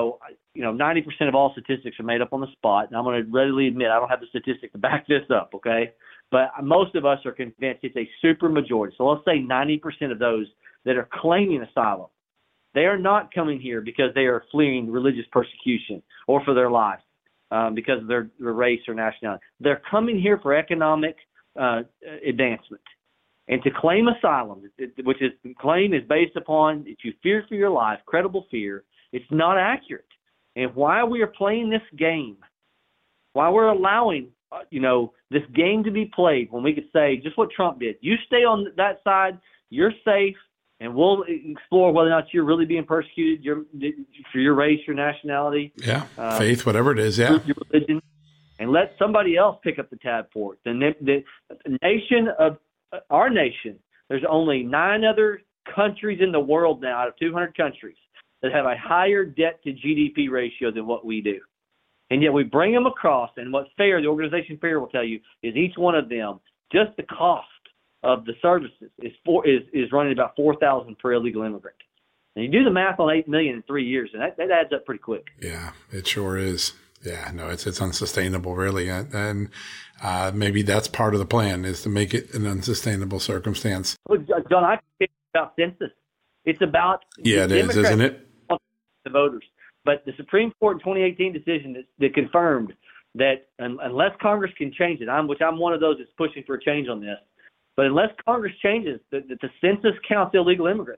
90% of all statistics are made up on the spot, and I'm going to readily admit I don't have the statistic to back this up, okay? But most of us are convinced it's a super majority. So let's say 90% of those that are claiming asylum, they are not coming here because they are fleeing religious persecution or for their lives because of their race or nationality. They're coming here for economic advancement. And to claim asylum, which is claim is based upon if you fear for your life, credible fear, it's not accurate. And why we are playing this game, why we're allowing this game to be played when we could say just what Trump did. You stay on that side, you're safe. And we'll explore whether or not you're really being persecuted for your race, your nationality. Yeah, faith, whatever it is, yeah. Your religion. And let somebody else pick up the tab for it. The nation of our nation, there's only 9 other countries in the world now out of 200 countries that have a higher debt to GDP ratio than what we do. And yet we bring them across, and what's fair, the organization FAIR will tell you, is each one of them, just the cost of the services is running about $4,000 per illegal immigrant. And you do the math on 8 million in 3 years, and that adds up pretty quick. Yeah, it sure is. Yeah, no, it's unsustainable, really. And maybe that's part of the plan is to make it an unsustainable circumstance. Look, John, I think it's about census. It's about it is, isn't it? The voters. But the Supreme Court in 2018 decision that confirmed that unless Congress can change it, which I'm one of those that's pushing for a change on this, but unless Congress changes, the census counts illegal immigrants.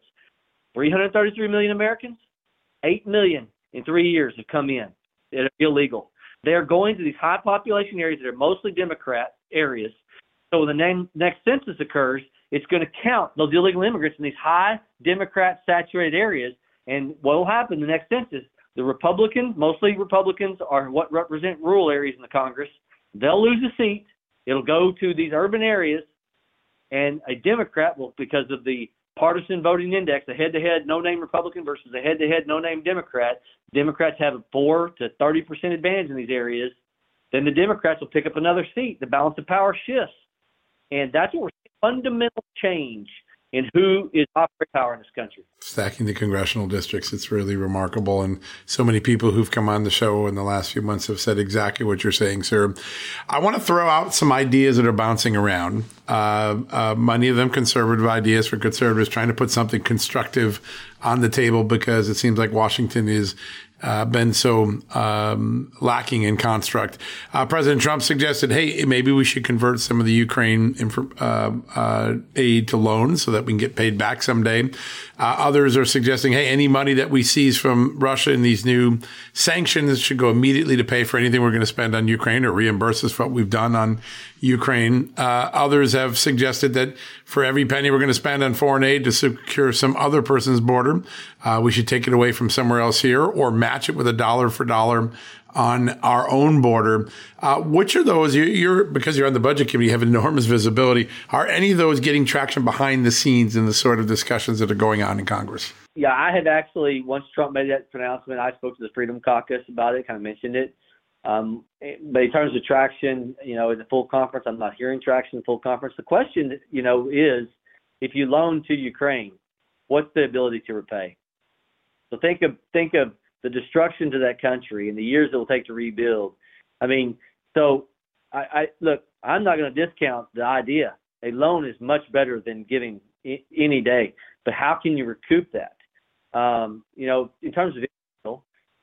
333 million Americans, 8 million in 3 years have come in that are illegal. They're going to these high population areas that are mostly Democrat areas. So when the next census occurs, it's going to count those illegal immigrants in these high Democrat saturated areas. And what will happen the next census, the Republicans, mostly Republicans, are what represent rural areas in the Congress. They'll lose a seat. It'll go to these urban areas. And a Democrat will, because of the partisan voting index, a head-to-head no-name Republican versus a head-to-head no-name Democrat, Democrats have a 4 to 30% advantage in these areas. Then the Democrats will pick up another seat. The balance of power shifts. And that's what we're seeing, fundamental change in who is operating power in this country. Stacking the congressional districts, it's really remarkable. And so many people who've come on the show in the last few months have said exactly what you're saying, sir. I want to throw out some ideas that are bouncing around. Many of them conservative ideas for conservatives trying to put something constructive on the table because it seems like Washington is been so lacking in construct. President Trump suggested, hey, maybe we should convert some of the Ukraine aid to loans so that we can get paid back someday. Others are suggesting, hey, any money that we seize from Russia in these new sanctions should go immediately to pay for anything we're going to spend on Ukraine or reimburse us for what we've done on Ukraine. Others have suggested that for every penny we're going to spend on foreign aid to secure some other person's border, we should take it away from somewhere else here or match it with a dollar for dollar on our own border. Which are those? Because you're on the budget committee, you have enormous visibility. Are any of those getting traction behind the scenes in the sort of discussions that are going on in Congress? Yeah, I had actually, once Trump made that pronouncement, I spoke to the Freedom Caucus about it, kind of mentioned it. But in terms of traction, in the full conference, I'm not hearing traction in the full conference. The question, is if you loan to Ukraine, what's the ability to repay? So think of the destruction to that country and the years it will take to rebuild. I mean, so I look, I'm not going to discount the idea. A loan is much better than giving any day, but how can you recoup that? In terms of Israel,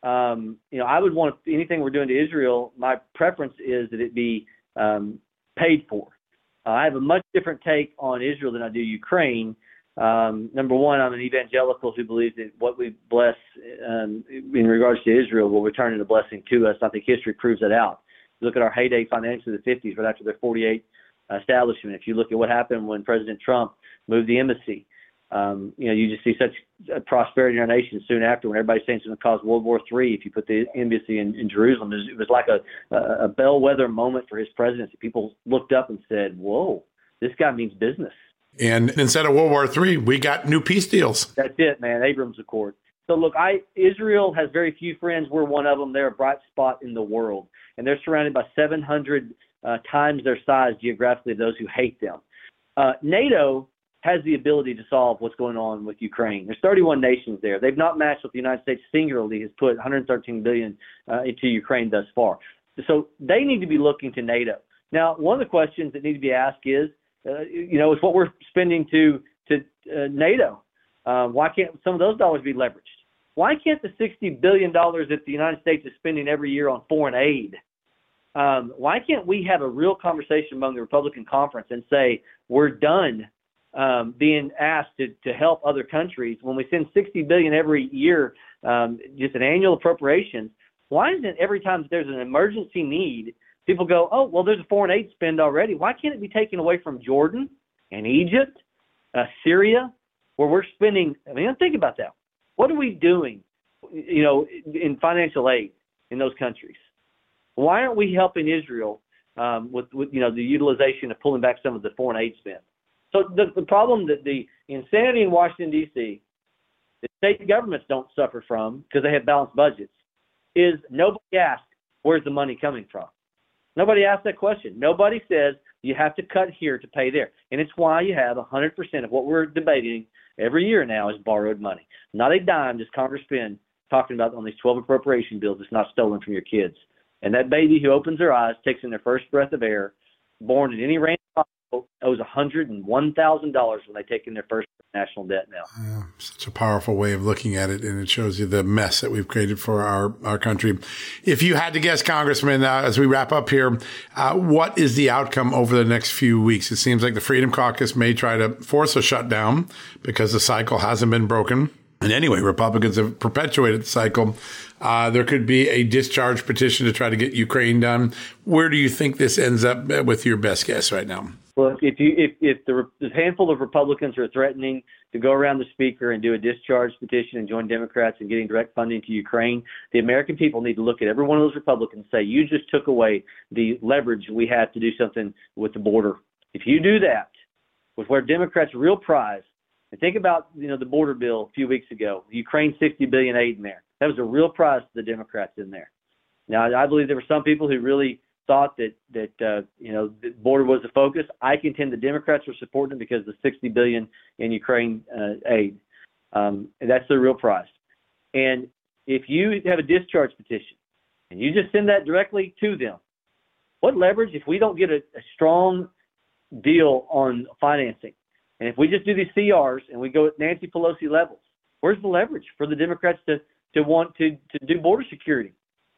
I would want anything we're doing to Israel. My preference is that it be paid for. I have a much different take on Israel than I do Ukraine. Number one, I'm an evangelical who believes that what we bless in regards to Israel will return in a blessing to us. I think history proves that out. Look at our heyday financially in the 50s, right after their 48 establishment. If you look at what happened when President Trump moved the embassy, you just see such prosperity in our nation soon after when everybody's saying it's going to cause World War III if you put the embassy in Jerusalem. It was like a bellwether moment for his presidency. People looked up and said, whoa, this guy means business. And instead of World War III, we got new peace deals. That's it, man. Abrams Accord. So look, Israel has very few friends. We're one of them. They're a bright spot in the world. And they're surrounded by 700 times their size geographically of those who hate them. NATO has the ability to solve what's going on with Ukraine. There's 31 nations there. They've not matched what the United States singularly has put $113 billion into Ukraine thus far. So they need to be looking to NATO. Now, one of the questions that need to be asked is what we're spending to NATO. Why can't some of those dollars be leveraged? Why can't the $60 billion that the United States is spending every year on foreign aid, why can't we have a real conversation among the Republican conference and say we're done being asked to help other countries when we send $60 billion every year, just an annual appropriation? Why isn't every time there's an emergency need, people go, oh, well, there's a foreign aid spend already. Why can't it be taken away from Jordan and Egypt, Syria, where we're spending? I mean, think about that. What are we doing, in financial aid in those countries? Why aren't we helping Israel with the utilization of pulling back some of the foreign aid spend? So the problem that the insanity in Washington, D.C., the state governments don't suffer from because they have balanced budgets, is nobody asks, where's the money coming from? Nobody asked that question. Nobody says you have to cut here to pay there. And it's why you have 100% of what we're debating every year now is borrowed money. Not a dime does Congress spend talking about on these 12 appropriation bills that's not stolen from your kids. And that baby who opens their eyes, takes in their first breath of air, born in any range possible, owes $101,000 when they take in their first national debt now. Such a powerful way of looking at it, and it shows you the mess that we've created for our country. If you had to guess, Congressman, as we wrap up here, what is the outcome over the next few weeks? It seems like the Freedom Caucus may try to force a shutdown because the cycle hasn't been broken. And anyway, Republicans have perpetuated the cycle. There could be a discharge petition to try to get Ukraine done. Where do you think this ends up with your best guess right now? Well, if the handful of Republicans are threatening to go around the speaker and do a discharge petition and join Democrats in getting direct funding to Ukraine, the American people need to look at every one of those Republicans and say, you just took away the leverage we have to do something with the border. If you do that, with where Democrats' real prize, and think about the border bill a few weeks ago, Ukraine $60 billion aid in there. That was a real prize to the Democrats in there. Now, I believe there were some people who really thought that the border was the focus. I contend the Democrats were supporting it because of the $60 billion in Ukraine aid. And that's the real price. And if you have a discharge petition and you just send that directly to them, what leverage if we don't get a strong deal on financing? And if we just do these CRs and we go at Nancy Pelosi levels, where's the leverage for the Democrats to want to do border security?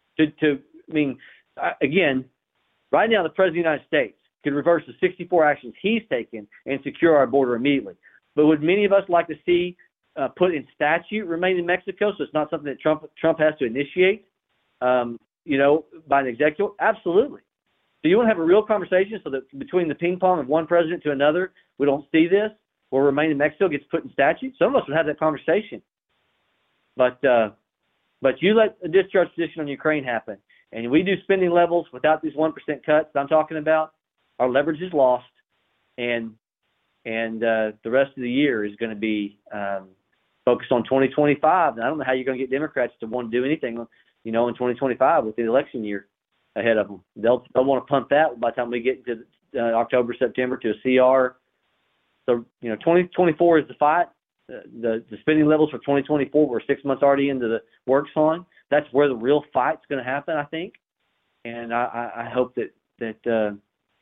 Again, right now the President of the United States could reverse the 64 actions he's taken and secure our border immediately. But would many of us like to see put in statute remain in Mexico so it's not something that Trump has to initiate, by an executive? Absolutely. So you want to have a real conversation so that between the ping pong of one president to another, we don't see this, or remain in Mexico gets put in statute? Some of us would have that conversation. But you let a discharge petition on Ukraine happen, and we do spending levels without these 1% cuts I'm talking about, our leverage is lost, and the rest of the year is going to be focused on 2025. And I don't know how you're going to get Democrats to want to do anything, in 2025 with the election year ahead of them. They'll want to pump that by the time we get to October, September to a CR. So, 2024 is the fight. The spending levels for 2024, we're 6 months already into the works on. That's where the real fight's going to happen, I think. And I hope that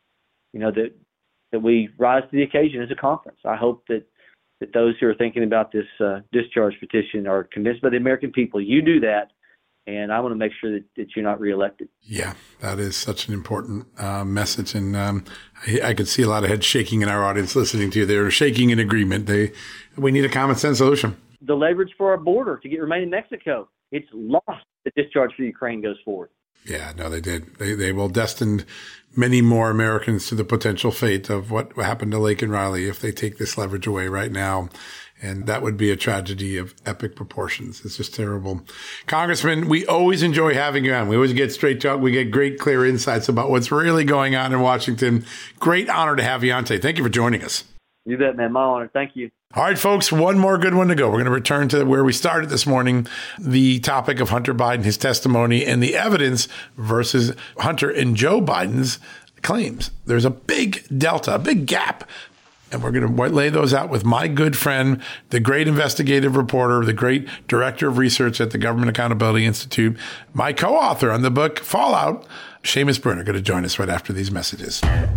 we rise to the occasion as a conference. I hope that those who are thinking about this discharge petition are convinced by the American people. You do that, and I want to make sure that you're not reelected. Yeah, that is such an important message. And I could see a lot of heads shaking in our audience listening to you. They're shaking in agreement. We need a common sense solution. The leverage for our border to remain in Mexico, it's lost. The discharge for Ukraine goes forward. Yeah, no, they did. They will destine many more Americans to the potential fate of what happened to Laken Riley if they take this leverage away right now. And that would be a tragedy of epic proportions. It's just terrible. Congressman, we always enjoy having you on. We always get straight talk. We get great, clear insights about what's really going on in Washington. Great honor to have you on today. Thank you for joining us. You bet, man. My honor. Thank you. All right, folks, one more good one to go. We're going to return to where we started this morning, the topic of Hunter Biden, his testimony, and the evidence versus Hunter and Joe Biden's claims. There's a big delta, a big gap. And we're going to lay those out with my good friend, the great investigative reporter, the great director of research at the Government Accountability Institute, my co-author on the book Fallout, Seamus Bruner, going to join us right after these messages.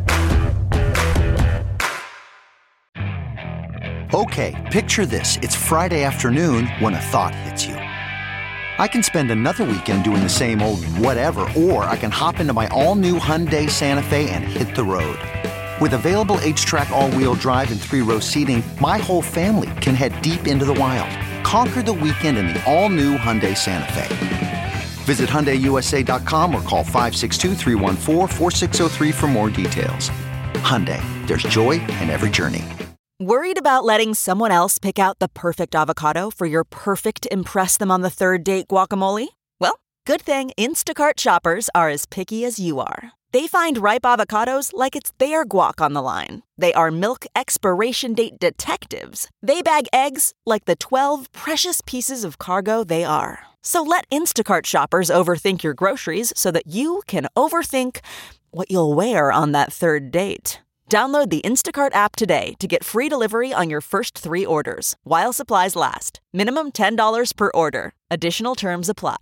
Okay, picture this. It's Friday afternoon when a thought hits you. I can spend another weekend doing the same old whatever, or I can hop into my all-new Hyundai Santa Fe and hit the road. With available H-Track all-wheel drive and 3-row seating, my whole family can head deep into the wild. Conquer the weekend in the all-new Hyundai Santa Fe. Visit HyundaiUSA.com or call 562-314-4603 for more details. Hyundai, there's joy in every journey. Worried about letting someone else pick out the perfect avocado for your perfect impress-them-on-the-third-date guacamole? Well, good thing Instacart shoppers are as picky as you are. They find ripe avocados like it's their guac on the line. They are milk expiration date detectives. They bag eggs like the 12 precious pieces of cargo they are. So let Instacart shoppers overthink your groceries so that you can overthink what you'll wear on that third date. Download the Instacart app today to get free delivery on your first 3 orders, while supplies last. Minimum $10 per order. Additional terms apply.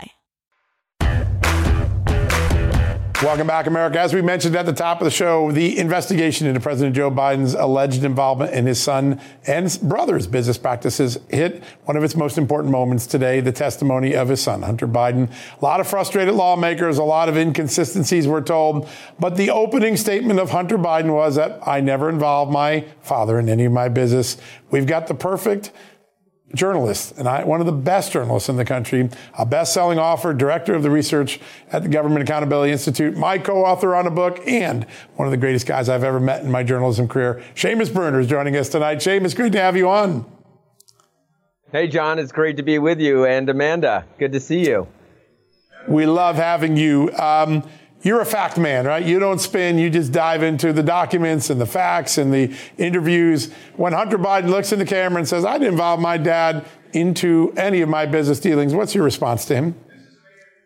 Welcome back, America. As we mentioned at the top of the show, the investigation into President Joe Biden's alleged involvement in his son and brother's business practices hit one of its most important moments today, the testimony of his son, Hunter Biden. A lot of frustrated lawmakers, a lot of inconsistencies, we're told. But the opening statement of Hunter Biden was that I never involved my father in any of my business. We've got the perfect journalist, and one of the best journalists in the country, a best-selling author, director of the research at the Government Accountability Institute, my co-author on a book, and one of the greatest guys I've ever met in my journalism career. Seamus Bruner is joining us tonight. Seamus, great to have you on. Hey, John, it's great to be with you. And Amanda, good to see you. We love having you. You're a fact man, right? You don't spin. You just dive into the documents and the facts and the interviews. When Hunter Biden looks in the camera and says, I didn't involve my dad into any of my business dealings, what's your response to him?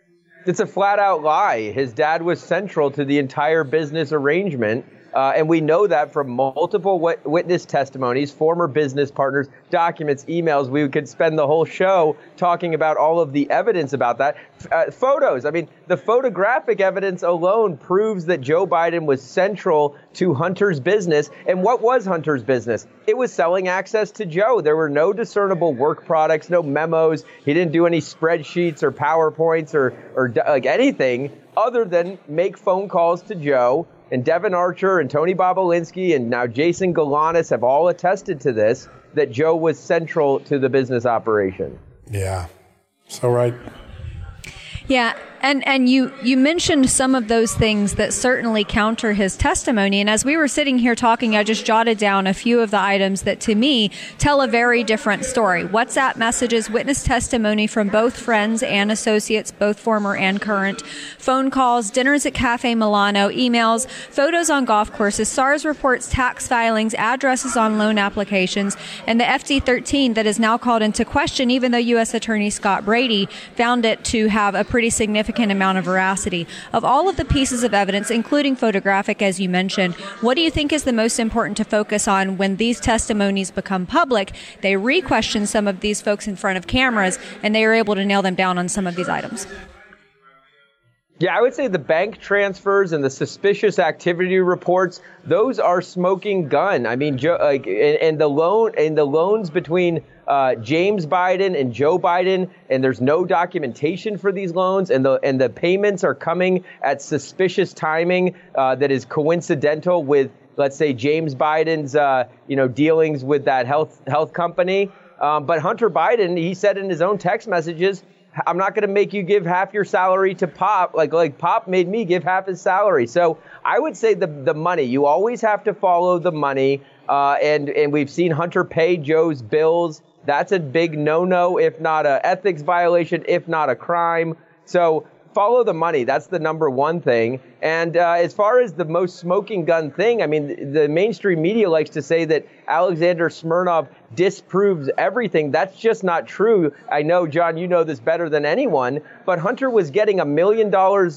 It's a flat out lie. His dad was central to the entire business arrangement. And we know that from multiple witness testimonies, former business partners, documents, emails. We could spend the whole show talking about all of the evidence about that. Photos. I mean, the photographic evidence alone proves that Joe Biden was central to Hunter's business. And what was Hunter's business? It was selling access to Joe. There were no discernible work products, no memos. He didn't do any spreadsheets or PowerPoints or like anything other than make phone calls to Joe. And Devin Archer and Tony Bobulinski and now Jason Galanis have all attested to this, that Joe was central to the business operation. Yeah, so right. Yeah, and you mentioned some of those things that certainly counter his testimony. And as we were sitting here talking, I just jotted down a few of the items that to me tell a very different story. WhatsApp messages, witness testimony from both friends and associates, both former and current, phone calls, dinners at Cafe Milano, emails, photos on golf courses, SARS reports, tax filings, addresses on loan applications, and the FD-13 that is now called into question, even though U.S. Attorney Scott Brady found it to have a pretty significant amount of veracity. Of all of the pieces of evidence, including photographic, as you mentioned, what do you think is the most important to focus on when these testimonies become public? They re-question some of these folks in front of cameras, and they are able to nail them down on some of these items. Yeah, I would say the bank transfers and the suspicious activity reports, those are smoking gun. I mean, and the loans between James Biden and Joe Biden, and there's no documentation for these loans, and the payments are coming at suspicious timing that is coincidental with, let's say, James Biden's dealings with that health company. But Hunter Biden, he said in his own text messages, I'm not going to make you give half your salary to Pop, like Pop made me give half his salary. So I would say the money. You always have to follow the money, and we've seen Hunter pay Joe's bills. That's a big no-no, if not an ethics violation, if not a crime. So follow the money. That's the number one thing. And as far as the most smoking gun thing, I mean, the mainstream media likes to say that Alexander Smirnov disproves everything. That's just not true. I know, John, you know this better than anyone, but Hunter was getting $1 million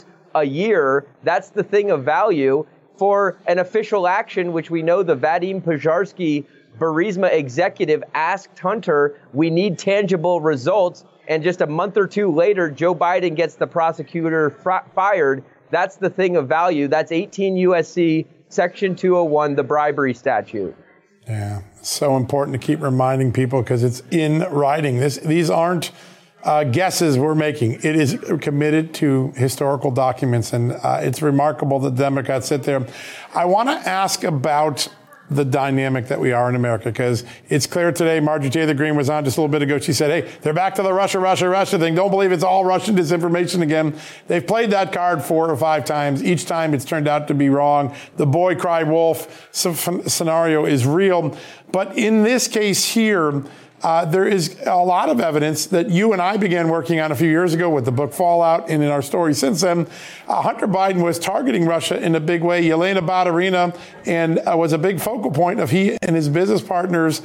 a year. That's the thing of value for an official action, which we know the Vadim Pozharsky Burisma executive asked Hunter, we need tangible results. And just a month or two later, Joe Biden gets the prosecutor fired. That's the thing of value. That's 18 U.S.C. Section 201, the bribery statute. Yeah, so important to keep reminding people because it's in writing. These aren't guesses we're making. It is committed to historical documents, and it's remarkable that Democrats sit there. I want to ask about the dynamic that we are in America, because it's clear today, Marjorie Taylor Greene was on just a little bit ago. She said, hey, they're back to the Russia thing. Don't believe it's all Russian disinformation again. They've played that card 4 or 5 times. Each time it's turned out to be wrong. The boy cried wolf scenario is real. But in this case here, there is a lot of evidence that you and I began working on a few years ago with the book Fallout, and in our story since then. Hunter Biden was targeting Russia in a big way. Yelena Baturina and was a big focal point of he and his business partners.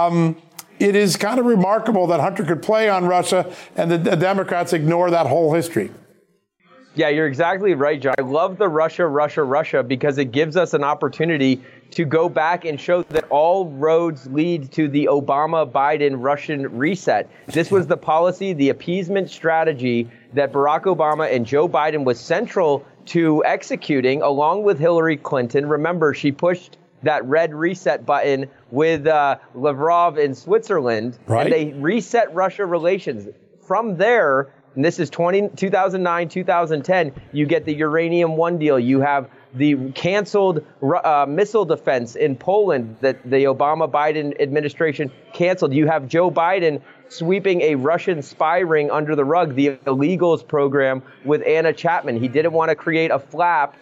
It is kind of remarkable that Hunter could play on Russia and the Democrats ignore that whole history. Yeah, you're exactly right, John. I love the Russia because it gives us an opportunity to go back and show that all roads lead to the Obama-Biden Russian reset. This was the policy, the appeasement strategy that Barack Obama and Joe Biden was central to executing along with Hillary Clinton. Remember, she pushed that red reset button with Lavrov in Switzerland, right? And they reset Russia relations. From there, and this is 2009, 2010, you get the Uranium One deal. You have the canceled missile defense in Poland that the Obama-Biden administration canceled. You have Joe Biden sweeping a Russian spy ring under the rug, the illegals program with Anna Chapman. He didn't want to create a flap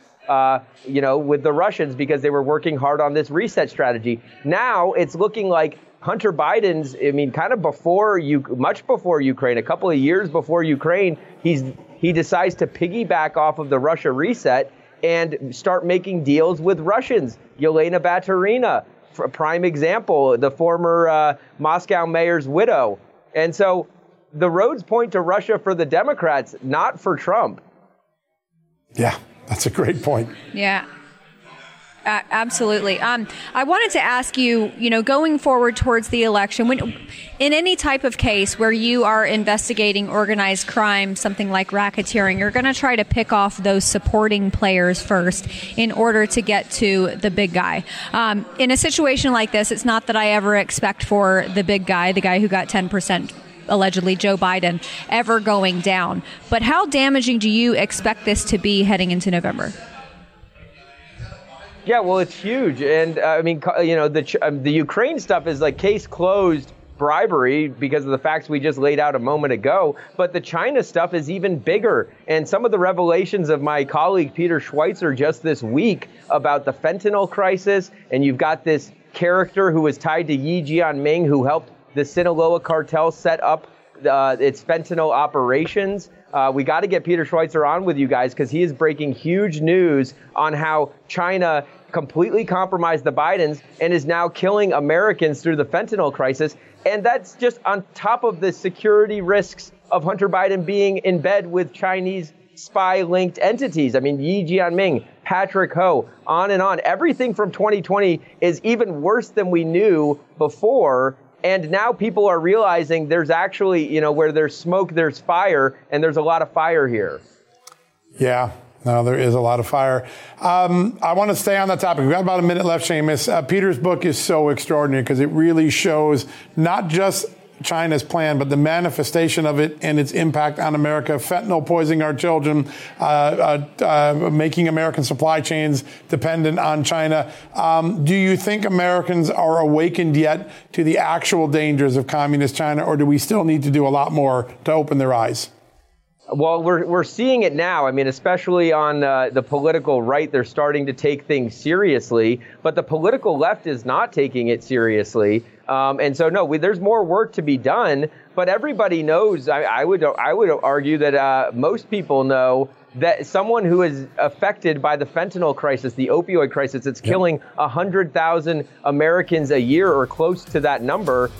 with the Russians because they were working hard on this reset strategy. Now it's looking like Hunter Biden's, kind of much before Ukraine, a couple of years before Ukraine, he decides to piggyback off of the Russia reset and start making deals with Russians. Yelena Baturina, for a prime example, the former Moscow mayor's widow. And so the roads point to Russia for the Democrats, not for Trump. Yeah, that's a great point. Yeah. Absolutely. I wanted to ask you, going forward towards the election, in any type of case where you are investigating organized crime, something like racketeering, you're going to try to pick off those supporting players first in order to get to the big guy. In a situation like this, it's not that I ever expect for the big guy, the guy who got 10%, allegedly Joe Biden, ever going down. But how damaging do you expect this to be heading into November? Yeah, well, it's huge. And the Ukraine stuff is like case closed bribery because of the facts we just laid out a moment ago. But the China stuff is even bigger. And some of the revelations of my colleague Peter Schweitzer just this week about the fentanyl crisis, and you've got this character who was tied to Yi Jianming, who helped the Sinaloa cartel set up its fentanyl operations. We got to get Peter Schweitzer on with you guys because he is breaking huge news on how China completely compromised the Bidens and is now killing Americans through the fentanyl crisis. And that's just on top of the security risks of Hunter Biden being in bed with Chinese spy-linked entities. I mean, Yi Jianming, Patrick Ho, on and on. Everything from 2020 is even worse than we knew before. And now people are realizing there's actually, where there's smoke, there's fire, and there's a lot of fire here. Yeah, no, there is a lot of fire. I want to stay on that topic. We've got about a minute left, Seamus. Peter's book is so extraordinary because it really shows not just China's plan, but the manifestation of it and its impact on America, fentanyl poisoning our children, making American supply chains dependent on China. Do you think Americans are awakened yet to the actual dangers of communist China, or do we still need to do a lot more to open their eyes? Well, we're seeing it now. I mean, especially on the political right, they're starting to take things seriously, but the political left is not taking it seriously. And so, no, there's more work to be done. But everybody knows. I would argue that most people know that someone who is affected by the fentanyl crisis, the opioid crisis, it's killing 100,000 Americans a year or close to that number.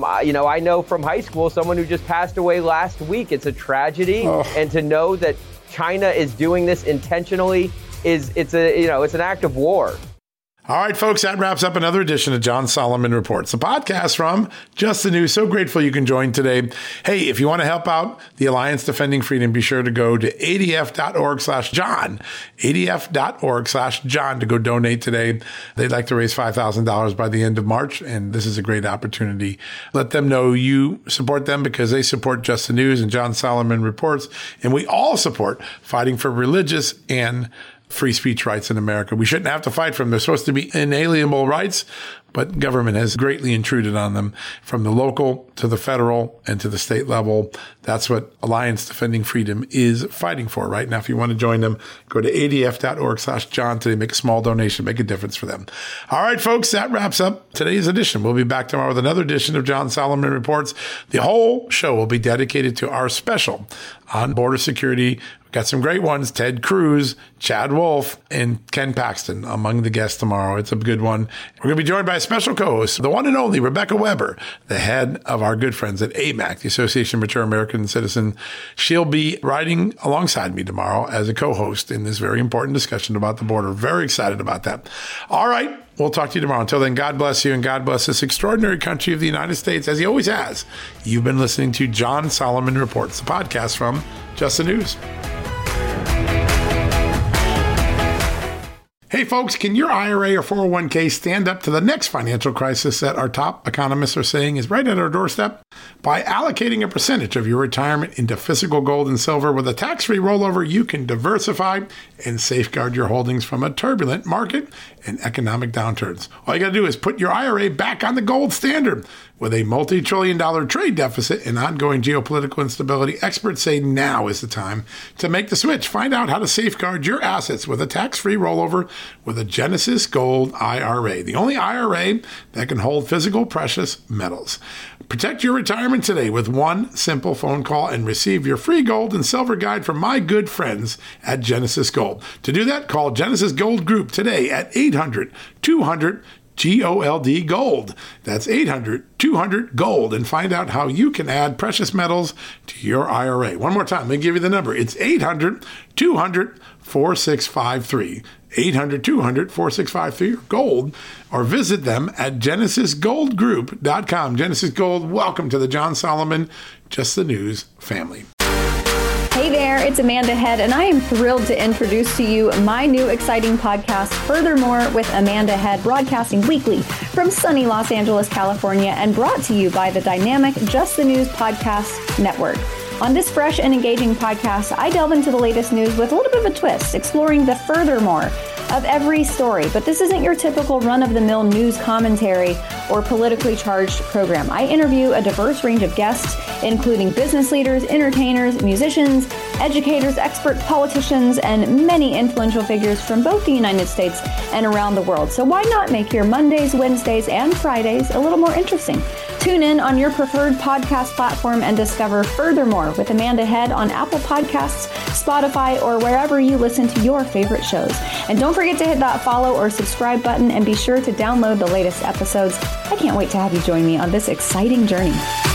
I know from high school someone who just passed away last week. It's a tragedy. And to know that China is doing this intentionally it's an act of war. All right, folks, that wraps up another edition of John Solomon Reports, the podcast from Just the News. So grateful you can join today. Hey, if you want to help out the Alliance Defending Freedom, be sure to go to adf.org/John, adf.org/John to go donate today. They'd like to raise $5,000 by the end of March, and this is a great opportunity. Let them know you support them because they support Just the News and John Solomon Reports, and we all support fighting for religious and free speech rights in America. We shouldn't have to fight for them. They're supposed to be inalienable rights, but government has greatly intruded on them from the local to the federal and to the state level. That's what Alliance Defending Freedom is fighting for right now. If you want to join them, go to adf.org/John today. Make a small donation. Make a difference for them. All right, folks, that wraps up today's edition. We'll be back tomorrow with another edition of John Solomon Reports. The whole show will be dedicated to our special on border security. We've got some great ones. Ted Cruz, Chad Wolf, and Ken Paxton among the guests tomorrow. It's a good one. We're going to be joined by a special co-host, the one and only Rebecca Weber, the head of our good friends at AMAC, the Association of Mature American Citizens. She'll be riding alongside me tomorrow as a co-host in this very important discussion about the border. Very excited about that. All right. We'll talk to you tomorrow. Until then, God bless you and God bless this extraordinary country of the United States, as he always has. You've been listening to John Solomon Reports, the podcast from Just the News. Hey, folks, can your IRA or 401k stand up to the next financial crisis that our top economists are saying is right at our doorstep? By allocating a percentage of your retirement into physical gold and silver with a tax-free rollover, you can diversify and safeguard your holdings from a turbulent market and economic downturns. All you got to do is put your IRA back on the gold standard. With a multi-trillion-dollar trade deficit and ongoing geopolitical instability, experts say now is the time to make the switch. Find out how to safeguard your assets with a tax-free rollover with a Genesis Gold IRA, the only IRA that can hold physical precious metals. Protect your retirement today with one simple phone call and receive your free gold and silver guide from my good friends at Genesis Gold. To do that, call Genesis Gold Group today at 800-200-2727. GOLD GOLD. That's 800-200-GOLD, and find out how you can add precious metals to your IRA. One more time, let me give you the number. It's 800-200-4653. 800-200-4653 or gold, or visit them at GenesisGoldGroup.com. Genesis Gold, welcome to the John Solomon Just the News family. Hey there, it's Amanda Head, and I am thrilled to introduce to you my new exciting podcast, Furthermore with Amanda Head, broadcasting weekly from sunny Los Angeles, California, and brought to you by the dynamic Just the News Podcast Network. On this fresh and engaging podcast, I delve into the latest news with a little bit of a twist, exploring the furthermore of every story. But this isn't your typical run-of-the-mill news commentary or politically charged program. I interview a diverse range of guests, including business leaders, entertainers, musicians, educators, experts, politicians, and many influential figures from both the United States and around the world. So why not make your Mondays, Wednesdays, and Fridays a little more interesting? Tune in on your preferred podcast platform and discover Furthermore with Amanda Head on Apple Podcasts, Spotify, or wherever you listen to your favorite shows. And don't forget to hit that follow or subscribe button, and be sure to download the latest episodes. I can't wait to have you join me on this exciting journey.